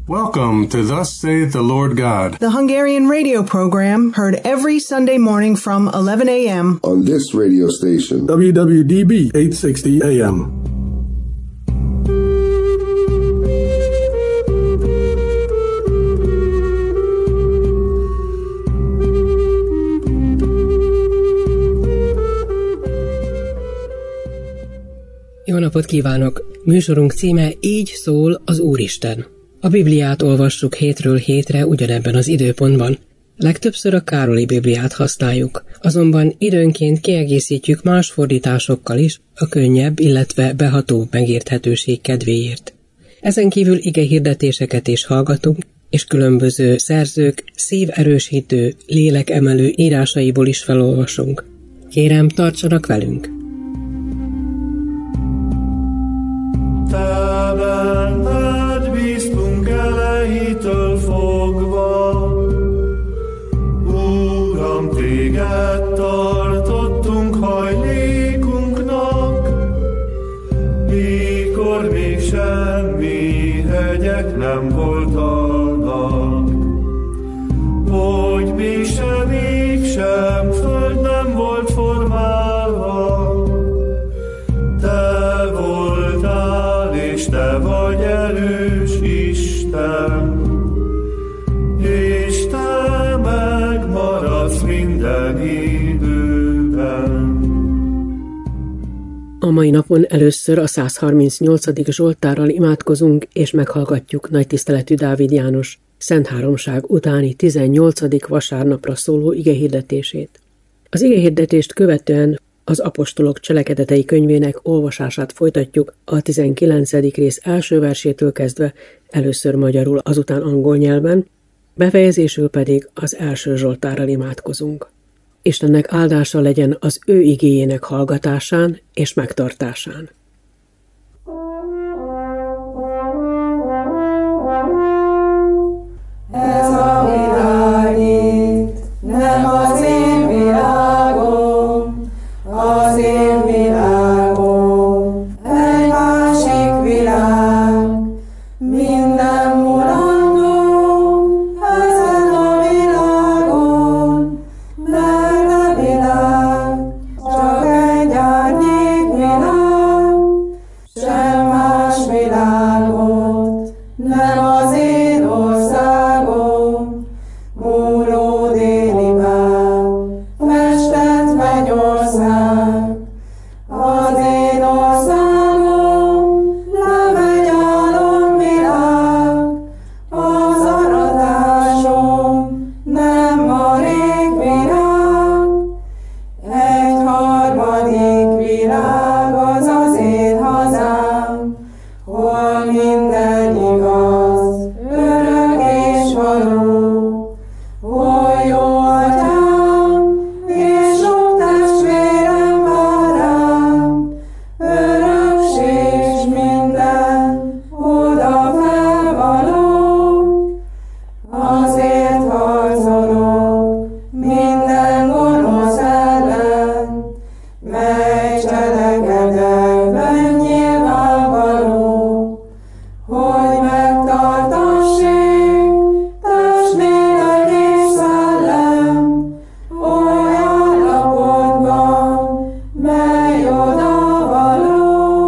Welcome to Thus Saith the Lord God, the Hungarian radio program heard every Sunday morning from 11 a.m. on this radio station, WWDB 860 AM. Jó napot kívánok! Műsorunk címe Így szól az Úristen. A Bibliát olvassuk hétről hétre ugyanebben az időpontban. Legtöbbször a Károli Bibliát használjuk, azonban időnként kiegészítjük más fordításokkal is a könnyebb, illetve behatóbb megérthetőség kedvéért. Ezen kívül igehirdetéseket is hallgatunk, és különböző szerzők szíverősítő, lélekemelő írásaiból is felolvasunk. Kérem, tartsanak velünk! Te benned bíztunk elejétől fogva, Uram, téged tartottunk hajlékunknak, mikor még semmi hegyek nem voltak, hogy még sem föld nem volt formálva, te voltál, és te vagy erős Isten, és te megmaradsz minden időben. A mai napon először a 138. Zsoltárral imádkozunk, és meghallgatjuk nagytiszteletű Dávid János Szent Háromság utáni 18. vasárnapra szóló igehirdetését. Az igehirdetést követően az apostolok cselekedetei könyvének olvasását folytatjuk a 19. rész első versétől kezdve, először magyarul, azután angol nyelven, befejezésül pedig az első Zsoltárral imádkozunk. Istennek áldása legyen az ő igéjének hallgatásán és megtartásán. Ez a világ itt nem az én világom, az én világom egy másik világ, minden mulandó ezen a világon, mert a világ csak egy árnyék világ, sem más világot, nem az én országom, múló déli vár, festett mennyország. Az én országom nem egy álomvilág, az aratásom nem marék virág, egy harmadik világ az az én hazám, hol minden igaz, örök és való, hol jó atyám, és sok testvérem vár rám, örökség s minden oda felvaló, azért harcolok minden gonosz ellen, mely cselekedetben nyilvánvaló, hogy megtartassék test, lélek és szellem, oly állapotban, mely oda való.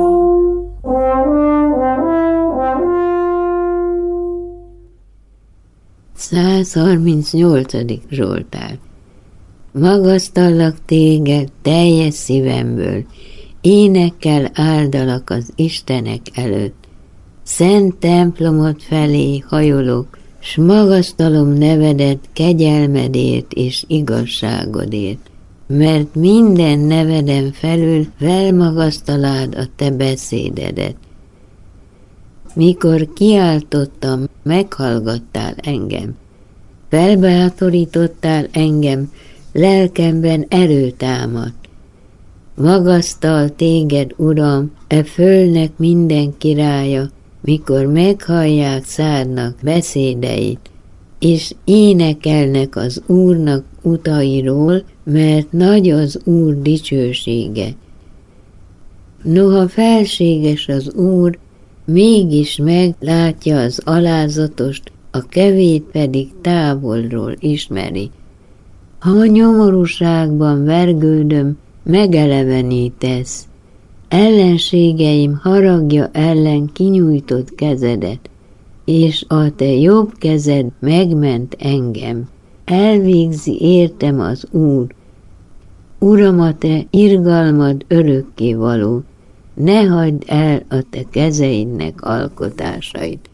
138. Zsoltár. Magasztallak téged teljes szívemből, énekkel áldalak az Istenek előtt. Szent templomod felé hajolok, s magasztalom nevedet kegyelmedért és igazságodért, mert minden neveden felül felmagasztalád a te beszédedet. Mikor kiáltottam, meghallgattál engem. Felbátorítottál engem, lelkemben erő támadt. Magasztal téged, Uram, e földnek minden királya, mikor meghallják szárnak beszédeit, és énekelnek az Úrnak utairól, mert nagy az Úr dicsősége. Noha felséges az Úr, mégis meglátja az alázatost, a kevét pedig távolról ismeri. Ha a nyomorúságban vergődöm, megelevenítesz. Ellenségeim haragja ellen kinyújtott kezedet, és a te jobb kezed megment engem. Elvégzi értem az Úr. Uram, a te irgalmad örökkévaló, ne hagyd el a te kezeidnek alkotásait.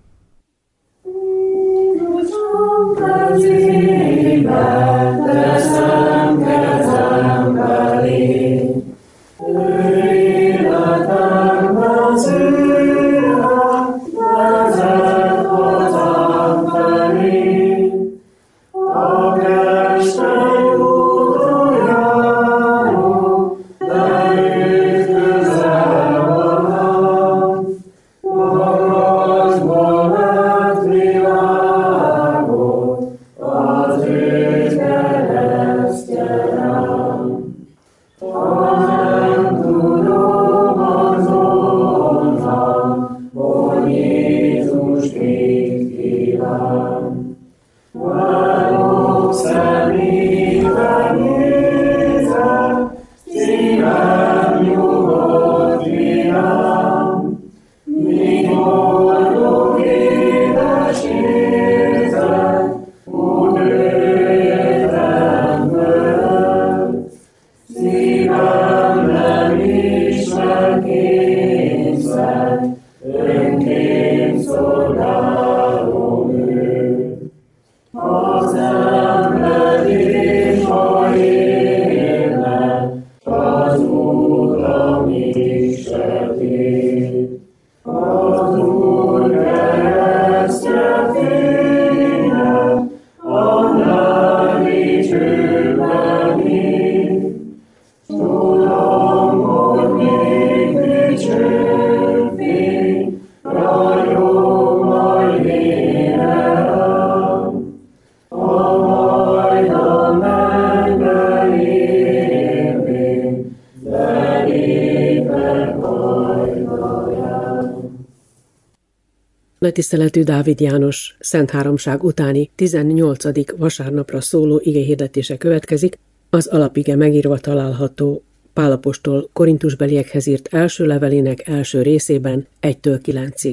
Nagytiszteletű Dávid János Szent Háromság utáni 18. vasárnapra szóló igehirdetése következik, az alapige megírva található Pál apostol Korintusbeliekhez írt első levelének első részében 1-9-ig.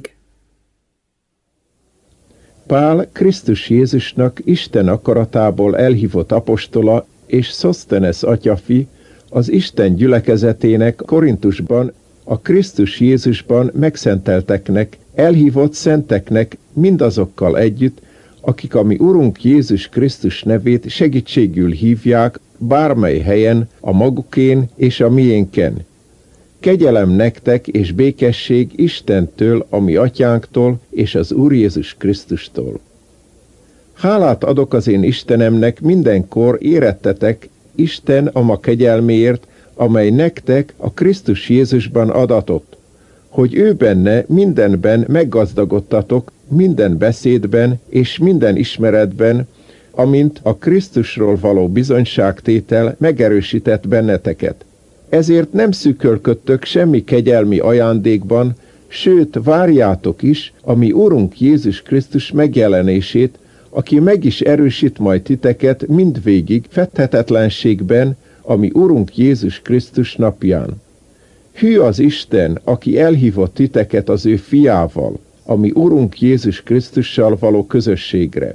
Pál Krisztus Jézusnak Isten akaratából elhívott apostola és Szosztenes atyafi, az Isten gyülekezetének Korintusban a Krisztus Jézusban megszentelteknek, elhívott szenteknek mindazokkal együtt, akik a mi Urunk Jézus Krisztus nevét segítségül hívják bármely helyen, a magukén és a miénken. Kegyelem nektek és békesség Istentől, a mi atyánktól és az Úr Jézus Krisztustól. Hálát adok az én Istenemnek mindenkor érettetek Isten a ma kegyelméért, amely nektek a Krisztus Jézusban adatott, hogy ő benne mindenben meggazdagodtatok, minden beszédben és minden ismeretben, amint a Krisztusról való bizonyságtétel megerősített benneteket. Ezért nem szűkölködtök semmi kegyelmi ajándékban, sőt várjátok is a mi Urunk Jézus Krisztus megjelenését, aki meg is erősít majd titeket mindvégig fedhetetlenségben a mi Urunk Jézus Krisztus napján. Hű az Isten, aki elhívott titeket az ő fiával, a mi Urunk Jézus Krisztussal való közösségre.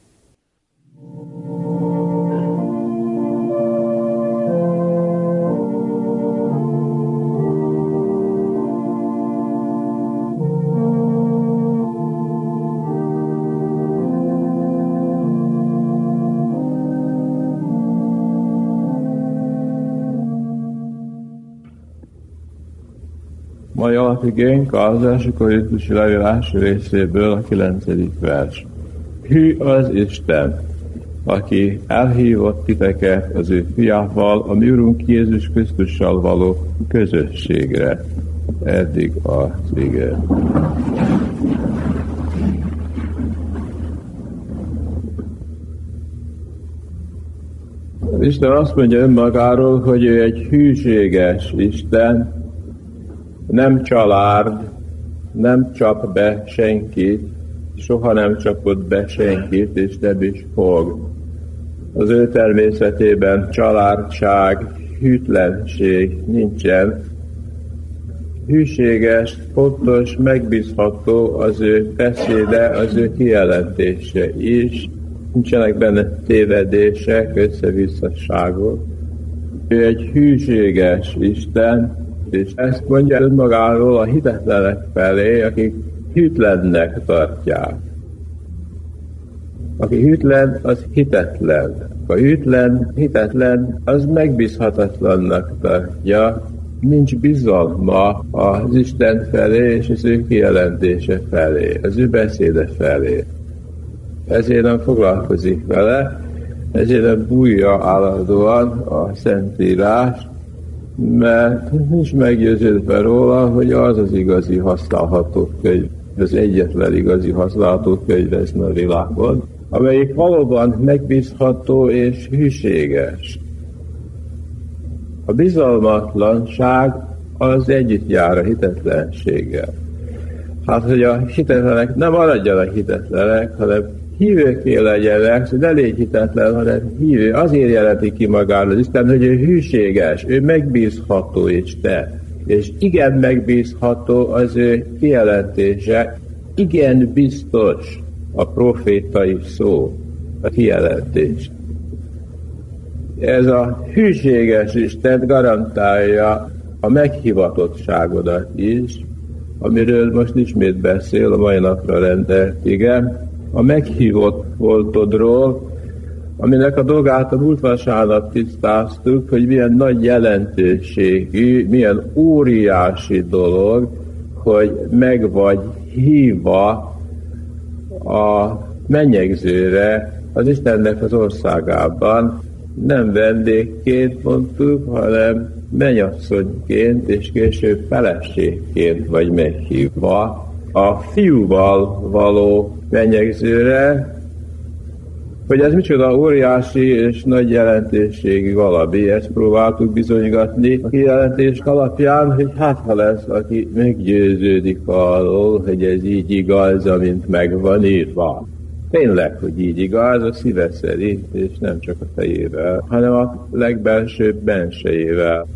Mai alapigénk az első korintusi levél első részéből a 9. vers. Hű az Isten, aki elhívott titeket az ő fiával, a mi Urunk Jézus Krisztussal való közösségre. Eddig az ige. Isten azt mondja önmagáról, hogy ő egy hűséges Isten, nem család, nem csap be senkit, soha nem csapott be senkit, és nem is fog. Az ő természetében családság, hűtlenség nincsen. Hűséges, pontos, megbízható az ő beszéde, az ő kijelentése is. Nincsenek benne tévedések, összevisszaságok. Ő egy hűséges Isten, és ezt mondja önmagáról a hitetlenek felé, akik hűtlennek tartják. Aki hűtlen, az hitetlen. A hűtlen, hitetlen, az megbízhatatlannak tartja. Nincs bizalma az Isten felé és az ő kijelentése felé, az ő beszéde felé. Ezért nem foglalkozik vele, ezért nem bújja állandóan a Szentírás, mert nincs meggyőződve róla, hogy az az igazi használható könyv, az egyetlen igazi használható könyv ezen a világon, amelyik valóban megbízható és hűséges. A bizalmatlanság az együtt jár a hitetlenséggel. Hát, hogy a hitetlenek nem maradjanak hitetlenek, hanem hívőké legyenek, szóval ne légy hitetlen, hanem hívő. Azért jelenti ki magáról az Isten, hogy ő hűséges, ő megbízható Isten. És igen megbízható az ő kijelentése, igen biztos a profétai szó, a kijelentés. Ez a hűséges Isten garantálja a meghivatottságodat is, amiről most ismét beszél a mai napra rendelt ige, a meghívott voltodról, aminek a dolgát a múlt vasárnap tisztáztuk, hogy milyen nagy jelentőségű, milyen óriási dolog, hogy meg vagy hívva a mennyegzőre az Istennek az országában, nem vendégként mondtuk, hanem mennyasszonyként és később feleségként vagy meghívva a fiúval való mennyegzőre, hogy ez micsoda óriási és nagy jelentőségű valami, ezt próbáltuk bizonygatni a kijelentés alapján, hogy hát ha lesz, aki meggyőződik arról, hogy ez így igaz, amint meg van írva. Tényleg, hogy így igaz, a szíve szerint, és nem csak a fejével, hanem a legbelsőbb bensejével.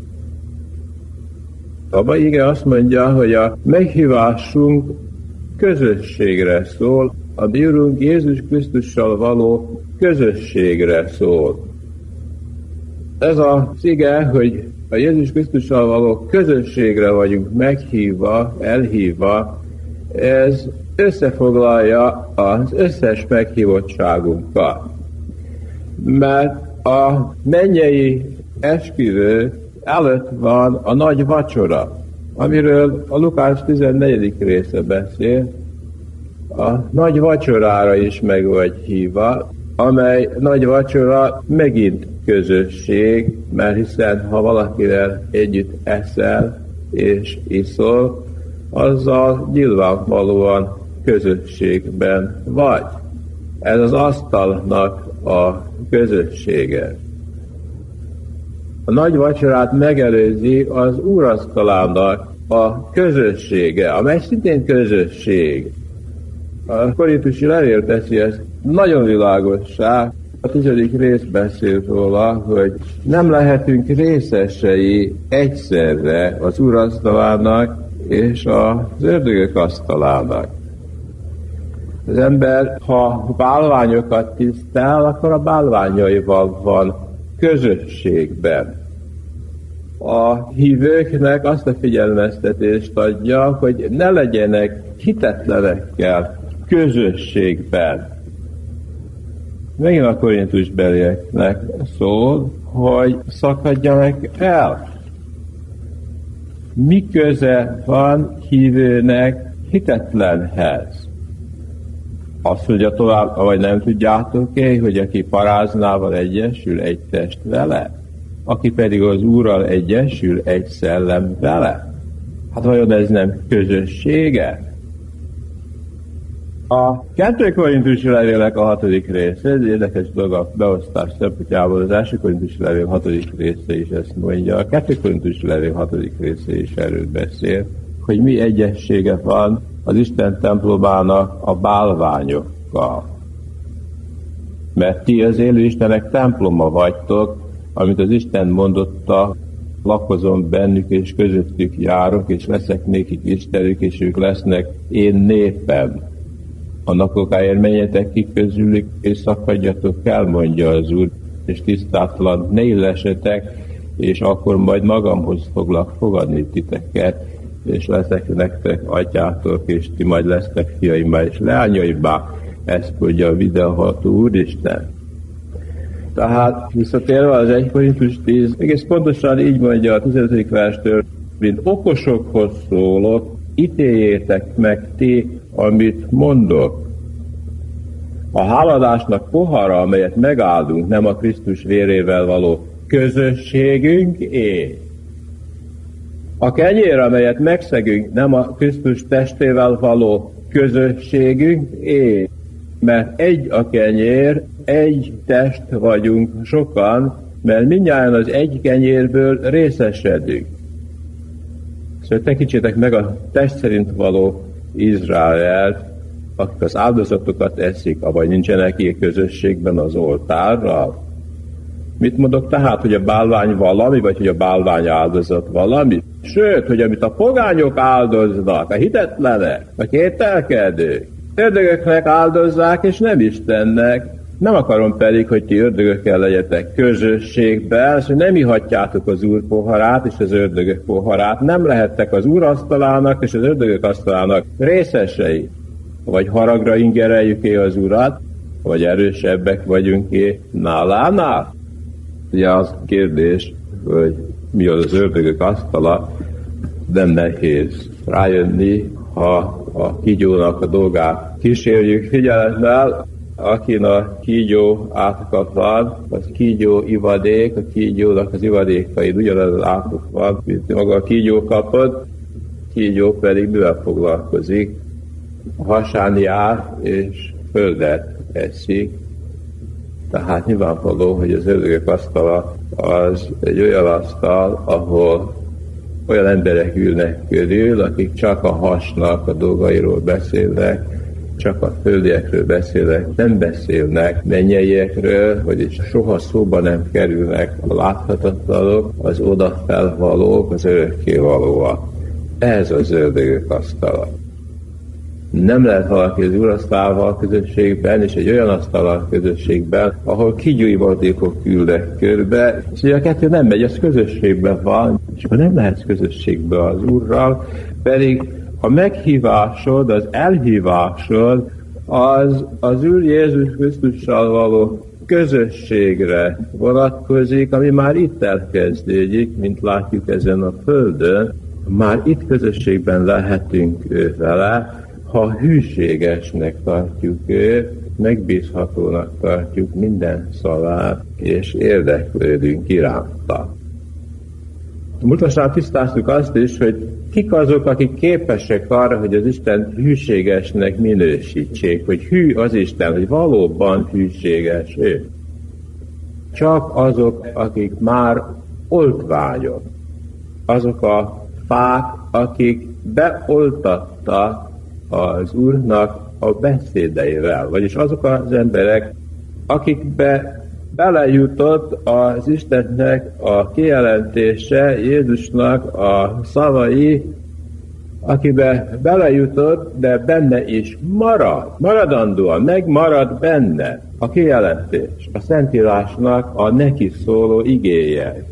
A mai ige azt mondja, hogy a meghívásunk közösségre szól, a mi Urunk Jézus Krisztussal való közösségre szól. Ez az ige, hogy a Jézus Krisztussal való közösségre vagyunk meghívva, elhívva, ez összefoglalja az összes meghívottságunkat. Mert a mennyei esküvő előtt van a nagy vacsora, amiről a Lukács 14. része beszél. A nagy vacsorára is meg vagy hívva, amely nagy vacsora megint közösség, mert hiszen ha valakivel együtt eszel és iszol, azzal nyilvánvalóan közösségben vagy. Ez az asztalnak a közössége. A nagy vacsorát megelőzi az úrasztalának a közössége, amely szintén közösség. A korintusi levél teszi ezt nagyon világossá. A 10. rész beszél róla, hogy nem lehetünk részesei egyszerre az úrasztalának és az ördögök asztalának. Az ember, ha bálványokat tisztel, akkor a bálványaival van közösségben. A hívőknek azt a figyelmeztetést adja, hogy ne legyenek hitetlenekkel közösségben. Megint a korintusbelieknek szól, hogy szakadjanak el. Mi köze van hívőnek hitetlenhez? Azt mondja tovább, vagy nem tudjátok-e, hogy aki paráznával egyesül, egy test vele? Aki pedig az Úrral egyesül, egy szellem vele? Hát vajon ez nem közössége? A 2. korintusi levélnek a 6. része, ez érdekes dolog a beosztás szempontjából, az 1. korintusi levél 6. része is ezt mondja, a 2. korintusi levél 6. része is erről beszél, hogy mi egyessége van az Isten templomának a bálványokkal. Mert ti az élő Istenek temploma vagytok, amit az Isten mondotta, lakozom bennük, és közöttük járok, és leszek nékik Istenük, és ők lesznek én népem. Annak okáért menjetek ki közülük, és szakadjatok el, mondja az Úr, és tisztátlan ne illesetek, és akkor majd magamhoz foglak fogadni titeket, és leszek nektek atyátok, és ti majd lesztek fiaimá és leányaimá. Ezt mondja a videóható Úristen. Tehát visszatérve az 1 Korintus 10, egész pontosan így mondja a 15. verstől, mint okosokhoz szólok, ítéljétek meg ti, amit mondok. A háladásnak pohara, amelyet megáldunk, nem a Krisztus vérével való közösségünk A kenyér, amelyet megszegünk, nem a Krisztus testével való közösségünk Mert egy a kenyér, egy test vagyunk sokan, mert mindnyájan az egy kenyérből részesedünk. Szóval tekintsétek meg a test szerint való Izraelt, akik az áldozatokat eszik, vagy nincsenek ilyen közösségben az oltárral. Mit mondok tehát, hogy a bálvány valami, vagy hogy a bálvány áldozat valami? Sőt, hogy amit a pogányok áldoznak, a hitetlenek, a kételkedők, ördögöknek áldozzák, és nem Istennek. Nem akarom pedig, hogy ti ördögökkel legyetek közösségben, hogy nem ihatjátok az Úr poharát és az ördögök poharát, nem lehettek az Úr asztalának és az ördögök asztalának részesei. Vagy haragra ingereljük az Urat, vagy erősebbek vagyunk nálánál. Ugye az kérdés, hogy mi az ördögök asztala, nem nehéz rájönni, ha a kígyónak a dolgát kísérjük figyelemmel. Akin a kígyó átok van, az kígyó ivadék, a kígyónak az ivadékaid ugyanaz az átok van, mint maga a kígyó kapod, kígyó pedig mivel foglalkozik, a hasán jár és földet eszik. Tehát nyilvánvaló, hogy az ördögök asztala az egy olyan asztal, ahol olyan emberek ülnek körül, akik csak a hasnak a dolgairól beszélnek, csak a földiekről beszélnek, nem beszélnek mennyeiekről, vagyis soha szóba nem kerülnek a láthatatlanok, az odafelvalók, az örökkévalóak. Ez az ördögök asztala. Nem lehet valaki az úrasztalával közösségben, és egy olyan asztallal közösségben, ahol kígyóivadékok ülnek körbe, és ugye a kettő nem megy, az közösségben van, és akkor nem lehetsz közösségben az Úrral, pedig a meghívásod, az elhívásod az Úr Jézus Krisztussal való közösségre vonatkozik, ami már itt elkezdődik, mint látjuk ezen a földön. Már itt közösségben lehetünk vele, ha hűségesnek tartjuk őt, megbízhatónak tartjuk minden szavát, és érdeklődünk iránta. Mutasnál tisztáztuk azt is, hogy kik azok, akik képesek arra, hogy az Isten hűségesnek minősítsék, hogy hű az Isten, hogy valóban hűséges ő. Csak azok, akik már oltványok, azok a fák, akik beoltattak az Úrnak a beszédeivel, vagyis azok az emberek, akikbe belejutott az Istennek a kijelentése, Jézusnak a szavai, akibe belejutott, de benne is maradandóan, megmarad benne a kijelentés, a Szentírásnak a neki szóló igéje.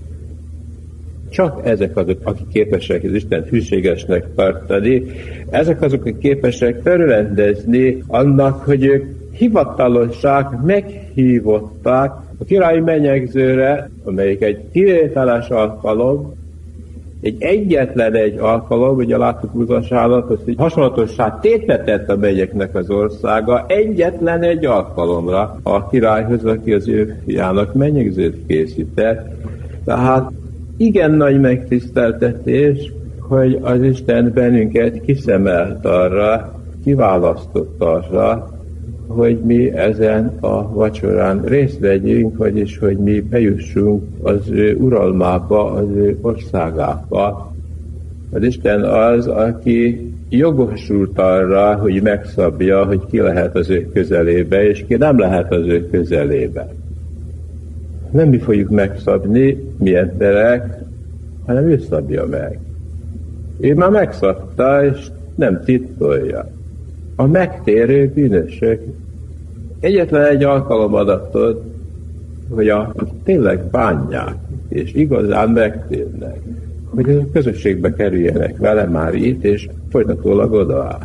Csak ezek azok, akik képesek az Isten hűségesnek tartani, ezek azok, akik képesek felrendezni annak, hogy ők hivatalosság meghívották a királyi menyegzőre, amelyik egy kivételes alkalom, egyetlen egy alkalom, ugye láttuk Lukasának, hogy hasonlatossá tétetett a megyeknek az országa egyetlen egy alkalomra a királyhoz, aki az ő fiának menyegzőt készített. Tehát igen nagy megtiszteltetés, hogy az Isten bennünket kiszemelt arra, kiválasztott arra, hogy mi ezen a vacsorán részt vegyünk, vagyis hogy mi bejussunk az ő uralmába, az ő országába. Az Isten az, aki jogosult arra, hogy megszabja, hogy ki lehet az ő közelébe, és ki nem lehet az ő közelébe. Nem mi fogjuk megszabni, mi emberek, hanem ő szabja meg. Ő már megszabta, és nem titkolja. A megtérő bűnösök egyetlen egy alkalom adatot, hogy a tényleg bánják, és igazán megtérnek, hogy a közösségbe kerüljenek vele már itt, és folytatólag odaáll.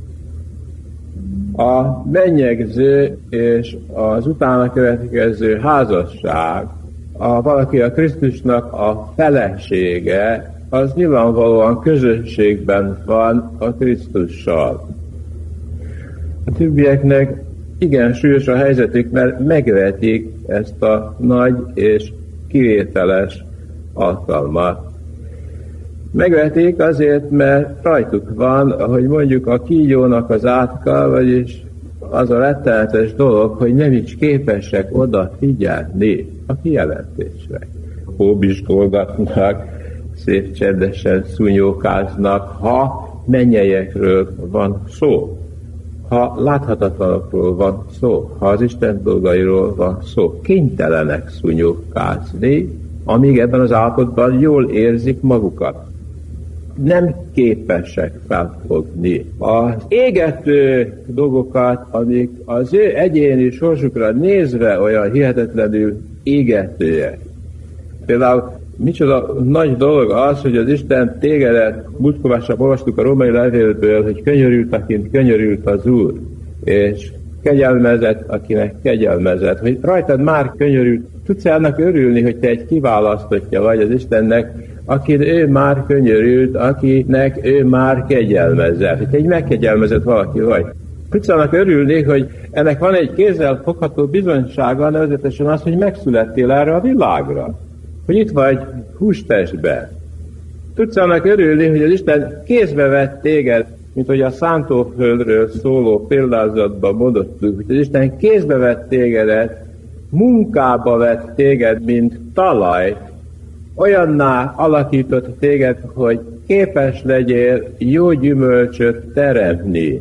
A mennyegző és az utána következő házasság, valaki a Krisztusnak a felesége, az nyilvánvalóan közösségben van a Krisztussal. A többieknek igen súlyos a helyzetük, mert megvetik ezt a nagy és kivételes alkalmat. Megvetik azért, mert rajtuk van, ahogy mondjuk a kígyónak az átka, vagyis az a rettenetes dolog, hogy nem is képesek odafigyelni a kijelentésre. Hóbizsgolgatnak, szép csendesen szúnyókáznak, ha mennyeiekről van szó, ha láthatatlanokról van szó, ha az Isten dolgairól van szó. Kénytelenek szúnyókázni, amíg ebben az állapotban jól érzik magukat. Nem képesek felfogni az égető dolgokat, amik az ő egyéni sorsukra nézve olyan hihetetlenül égetőek. Például micsoda nagy dolog az, hogy az Isten tégedet, múltkovásra olvastuk a római levélből, hogy könyörült, akint könyörült az Úr, és kegyelmezett, akinek kegyelmezett, hogy rajtad már könyörült. Tudsz annak örülni, hogy te egy kiválasztottja vagy az Istennek, akin ő már könyörült, akinek ő már kegyelmezett. Hogy te egy megkegyelmezett valaki vagy. Tudsz annak örülni, hogy ennek van egy kézzel fogható bizonysága, nevezetesen az, hogy megszülettél erre a világra. Hogy itt vagy hústestben. Tudsz annak örülni, hogy az Isten kézbe vett téged, mint hogy a szántóföldről szóló példázatban mondottuk, hogy az Isten kézbe vett tégedet, munkába vett téged, mint talajt, olyanná alakított téged, hogy képes legyél jó gyümölcsöt teremni.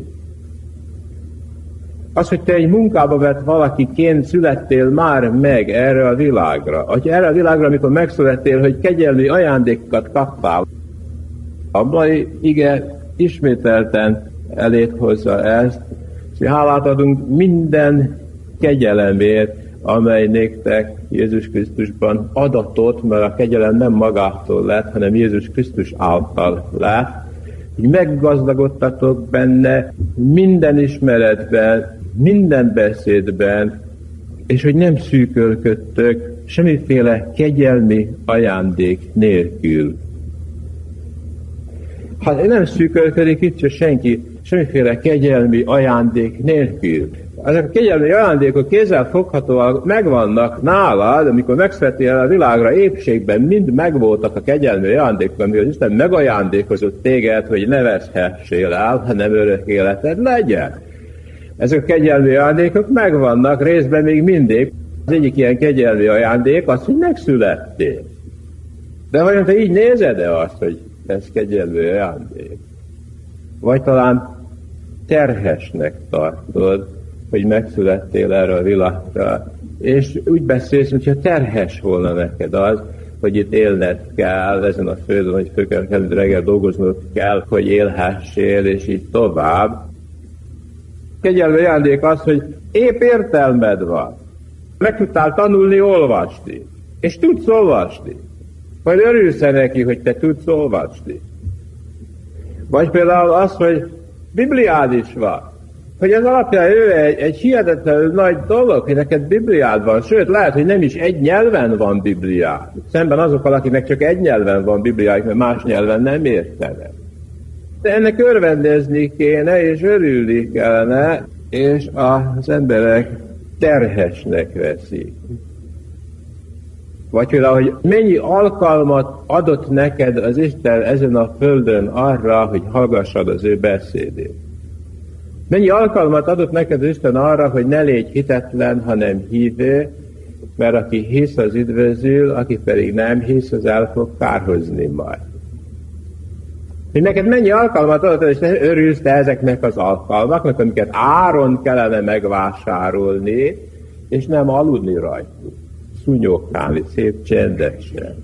Az, hogy te egy munkába vett valakiként születtél már meg erre a világra. Hogy erre a világra, amikor megszülettél, hogy kegyelmi ajándékokat kaptál. A mai ige ismételten elét hozza ezt, és hálát adunk minden kegyelemért, amely néktek Jézus Krisztusban adatot, mert a kegyelem nem magától lett, hanem Jézus Krisztus által lett, hogy meggazdagodtatok benne minden ismeretben, minden beszédben, és hogy nem szűkölködtök semmiféle kegyelmi ajándék nélkül. Hát nem szűkölködik itt se senki semmiféle kegyelmi ajándék nélkül. Ezek a kegyelmi ajándékok kézzel foghatóak megvannak nálad, amikor megszülettél a világra épségben, mind megvoltak a kegyelmi ajándékok, amikor Isten megajándékozott téged, hogy ne veszhessél el, hanem örök életed legyen. Ezek a kegyelmi ajándékok megvannak részben még mindig. Az egyik ilyen kegyelmi ajándék az, hogy megszülettél. De vajon te így nézed-e azt, hogy ez kegyelmi ajándék? Vagy talán terhesnek tartod, hogy megszülettél erre a világra, és úgy beszélsz, mintha terhes volna neked az, hogy itt élned kell ezen a földön, hogy föl kell reggel dolgoznod kell, hogy élhessél, és így tovább. Kegyelmi ajándék az, hogy épp értelmed van. Meg tudtál tanulni, olvasni. És tudsz olvasni. Vagy örülsz neki, hogy te tudsz olvasni. Vagy például az, hogy Bibliád is van. Hogy ez alapján ő egy hihetetlenül nagy dolog, hogy neked Bibliád van. Sőt, lehet, hogy nem is egy nyelven van Bibliád. Szemben azokkal, akiknek csak egy nyelven van Bibliájuk, mert más nyelven nem értenek. De ennek örvendezni kéne, és örülni kellene, és az emberek terhesnek veszik. Vagy például, hogy mennyi alkalmat adott neked az Isten ezen a földön arra, hogy hallgassad az ő beszédét. Mennyi alkalmat adott neked az Isten arra, hogy ne légy hitetlen, hanem hívő, mert aki hisz, az üdvözül, aki pedig nem hisz, az el fog kárhozni majd. Hogy neked mennyi alkalmat adott, és te örülsz te ezeknek az alkalmaknak, amiket áron kellene megvásárolni, és nem aludni rajtuk, szúnyogkálni, szép csendesen.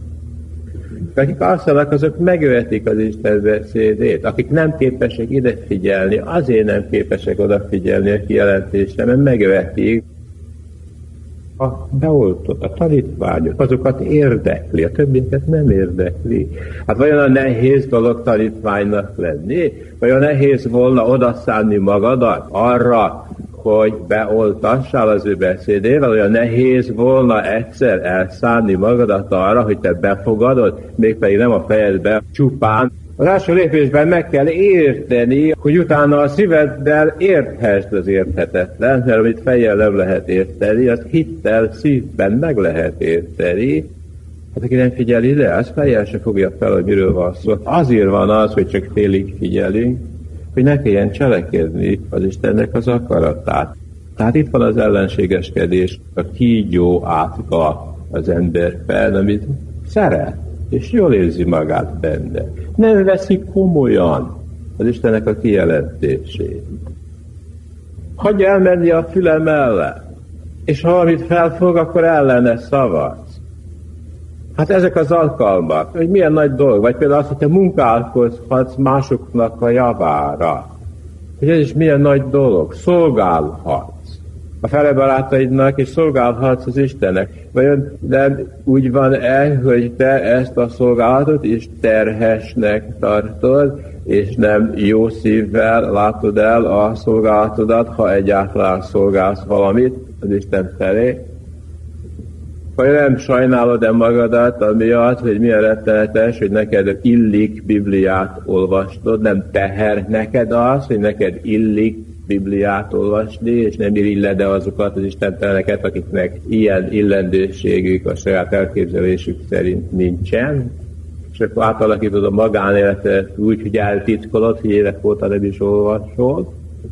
Akik alszanak, azok megövetik az Isten beszédét. Akik nem képesek ide figyelni, azért nem képesek odafigyelni a kijelentésre, mert megövetik a beoltott, a tanítványok, azokat érdekli, a többieket nem érdekli. Hát vajon a nehéz dolog tanítványnak lenni? Vajon nehéz volna odaszánni magadat arra, hogy beoltassál az ő beszédével, olyan nehéz volna egyszer elszánni magadat arra, hogy te befogadod, mégpedig nem a fejedbe csupán. Az első lépésben meg kell érteni, hogy utána a szíveddel érthessd az érthetetlen, mert amit fejjel nem lehet érteni, azt hittel szívben meg lehet érteni. Hát aki nem figyel ide, az fejjel se fogja fel, hogy miről van szó. Azért van az, hogy csak félig figyelünk, hogy ne kelljen cselekedni az Istennek az akaratát. Tehát itt van az ellenségeskedés, a kígyó átka az emberben, amit szeret, és jól érzi magát benne. Nem veszi komolyan az Istennek a kijelentését. Hagyja elmenni a füle mellett, és ha valamit felfog, akkor ellene szavaz. Hát ezek az alkalmak, hogy milyen nagy dolog, vagy például az, hogy te munkálkodhatsz másoknak a javára, hogy ez is milyen nagy dolog, szolgálhatsz a fele barátaidnak, és szolgálhatsz az Istennek. Vajon nem úgy van-e, hogy te ezt a szolgálatot is terhesnek tartod, és nem jó szívvel látod el a szolgálatodat, ha egyáltalán szolgálsz valamit az Isten felé? Vagy nem sajnálod-e magadat amiatt, hogy milyen rettenetes, hogy neked illik Bibliát olvasnod, nem teher neked az, hogy neked illik Bibliát olvasni, és nem irigyled-e azokat az istenteleneket, akiknek ilyen illendőségük a saját elképzelésük szerint nincsen, és akkor átalakítod a magánéletet úgy, hogy eltitkolod, hogy évek óta nem is olvasod.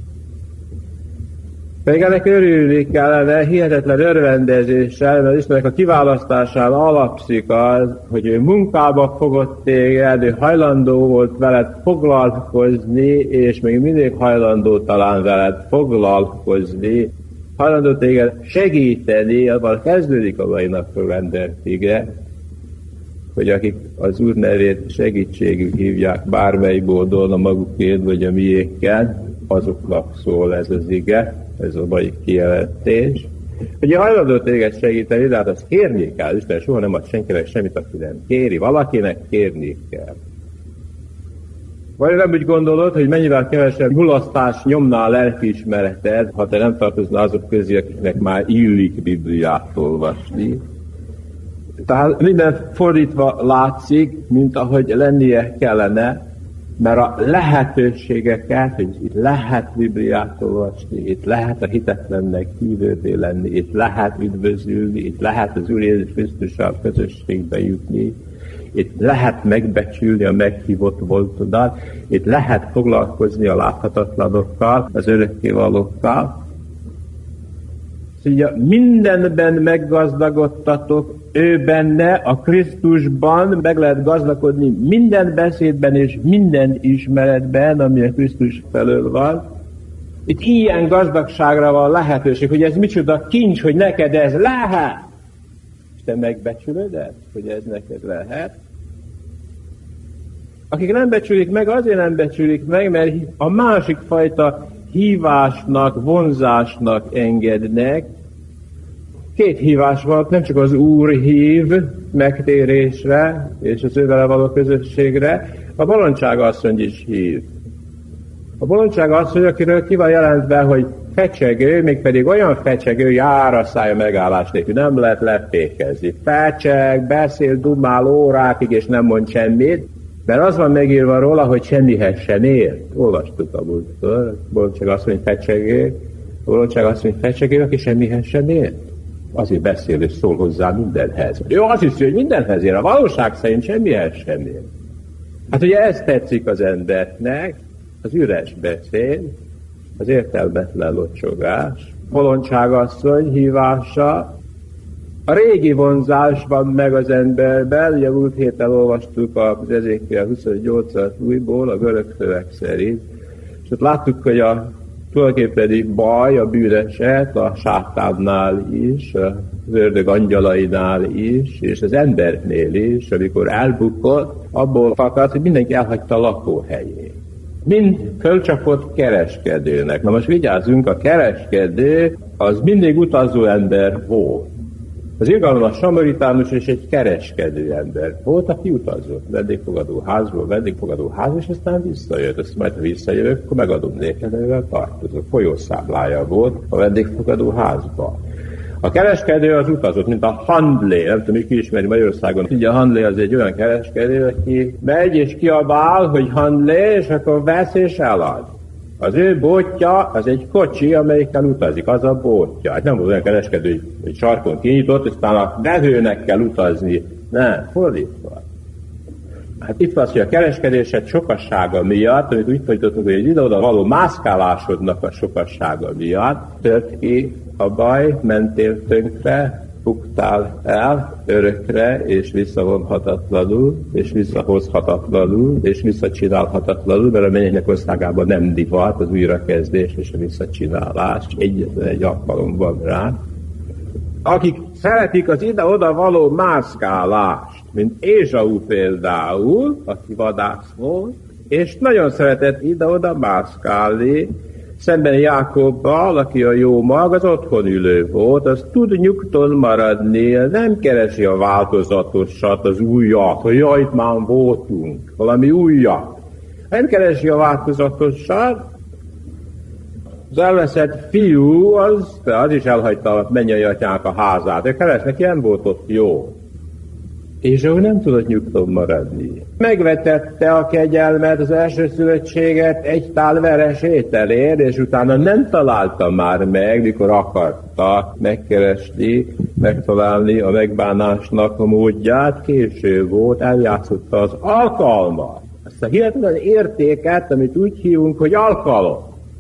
Pedig ennek örülni kellene, hihetetlen örvendezéssel, mert Istennek a kiválasztásán alapszik az, hogy ő munkába fogott téged, ő hajlandó volt veled foglalkozni, és még mindig hajlandó talán veled foglalkozni, hajlandó téged segíteni, abban kezdődik a mai napról rendeltsége, hogy akik az Úr nevét segítségül hívják bármely módon a magukért vagy a miékkel, azoknak szól ez az ige, ez a mai kijelentés. Ugye hajlandó téged segíteni, de hát azt kérni kell, Isten soha nem ad senkinek semmit, aki nem kéri, valakinek kérni kell. Vagy nem úgy gondolod, hogy mennyivel kevesebb mulasztás nyomná a lelkiismereted, ha te nem tartozna azok közé, akiknek már illik Bibliát olvasni. Tehát minden fordítva látszik, mint ahogy lennie kellene, mert a lehetőségeket, hogy itt lehet Bibliát olvasni, itt lehet a hitetlennek hívővé lenni, itt lehet üdvözülni, itt lehet az Úr Jézus Krisztussal közösségbe jutni, itt lehet megbecsülni a meghívott voltodat, itt lehet foglalkozni a láthatatlanokkal, az örökkévalókkal. Szóval mindenben meggazdagodtatok, ő benne, a Krisztusban meg lehet gazdagodni minden beszédben és minden ismeretben, ami a Krisztus felől van. Itt ilyen gazdagságra van lehetőség, hogy ez micsoda kincs, hogy neked ez lehet. És te megbecsülöd ezt, hogy ez neked lehet? Akik nem becsülik meg, azért nem becsülik meg, mert a másik fajta hívásnak, vonzásnak engednek. Két hívás van, nem csak az Úr hív megtérésre és az ővele való közösségre, a bolondság asszony is hív. A bolondság asszony, akiről ki van jelentve, hogy fecsegő, mégpedig olyan fecsegő, jár a szája megállás nélkül, nem lehet lefékezni. Fecseg, beszél, dumál órákig, és nem mond semmit, mert az van megírva róla, hogy semmihez sem ért. Olvastuk a múltkor, a bolondság asszony fecsegő, a bolondság asszony fecsegő, aki semmihez sem ért. Azért beszél és szól hozzá mindenhez. Ő azt hiszi, hogy mindenhez ér, a valóság szerint semmihez sem ér. Hát ugye ez tetszik az embernek, az üres beszéd, az értelmetlen locsogás, bolondságasszony hívása, A régi vonzás van meg az emberben, ugye múlt héten olvastuk az Ezékiel 28-at újból, a görög szöveg szerint, és ott láttuk, hogy a tulajdonképpeni baj, a bűneset a sátánnál is, az ördög angyalainál is, és az embernél is, amikor elbukott, abból fakad, hogy mindenki elhagyta a lakóhelyét. Mind fölcsapott kereskedőnek. Na most vigyázzunk, a kereskedő az mindig utazó ember volt. Az irgalmas samaritánus és egy kereskedő ember volt, aki utazott vendégfogadó házból vendégfogadó ház, és aztán visszajött. Azt majd, ha visszajövök, akkor megadom néked, amivel tartozok. Folyószámlája volt a vendégfogadó házban. A kereskedő az utazott, mint a handlé, nem tudom, ki ismeri Magyarországon. Ugye a handlé az egy olyan kereskedő, aki megy és kiabál, hogy handlé, és akkor vesz és elad. Az ő bótja az egy kocsi, amelyikkel utazik, az a bótja. Hát nem volt olyan kereskedő, hogy sarkon kinyitott, aztán a vevőnek kell utazni. Nem, fordítva. Hát itt van, hogy a kereskedésed sokassága miatt, amit úgy folytatunk, hogy egy ide-oda való mászkálásodnak a sokassága miatt tört ki a baj, mentél tönkre, buktál el örökre, és visszavonhatatlanul, és visszahozhatatlanul, és visszacsinálhatatlanul, mert a mennyeknek országában nem divat az újrakezdés és a visszacsinálás, egyetlen egy alkalomban rá. Akik szeretik az ide-oda való mászkálást, mint Ézsau például, aki vadász volt, és nagyon szeretett ide-oda mászkálni, szemben Jákobbal, aki a jó mag, az otthon ülő volt, az tud nyugton maradni, nem keresi a változatosat, az újat, hogy jaj, itt már voltunk, valami újat. Nem keresi a változatosat, az elveszett fiú, az is elhagyta a mennyei atyának a házát, de keresnek, nem volt ott jó. És ő nem tudott nyugton maradni. Megvetette a kegyelmet, az első szövetséget egy tál veres ételért, és utána nem találta már meg, mikor akarta megkeresni, megtalálni a megbánásnak a módját, késő volt, eljátszotta az alkalmat. Azt a hihetetlen értéket, amit úgy hívunk, hogy alkalom.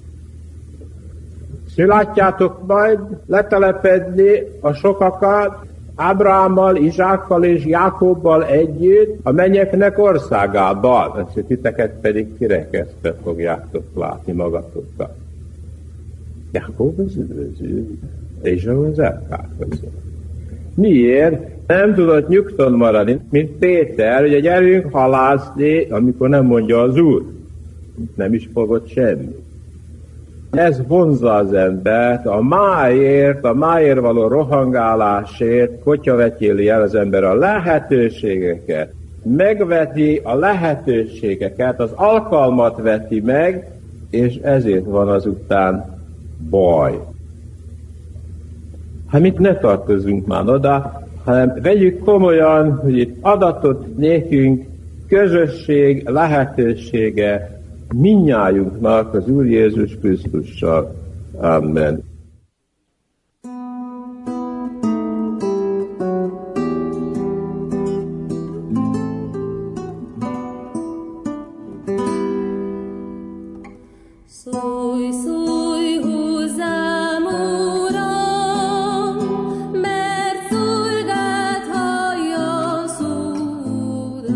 És látjátok majd letelepedni a sokakat, Ábrahámmal, Izsákkal és Jákobbal együtt a mennyeknek országában. Ezt titeket pedig kirekesztve fogjátok látni magatokat. Jákob az üdvözül, Ézsau az elkárhozott. Miért? Nem tudott nyugton maradni, mint Péter, hogy gyerünk halászni, amikor nem mondja az Úr. Nem is fogott semmi. Ez vonzza az embert, a máért való rohangálásért kotyavetyéli el az ember a lehetőségeket. Megveti a lehetőségeket, az alkalmat veti meg, és ezért van azután baj. Hát mit ne tartozunk már oda, hanem vegyük komolyan, hogy itt adatot nékünk közösség lehetősége mindnyájunknak az Úr Jézus Krisztussal. Amen. Szólj, szólj hozzám, Uram, mert szolgád hallja szódat.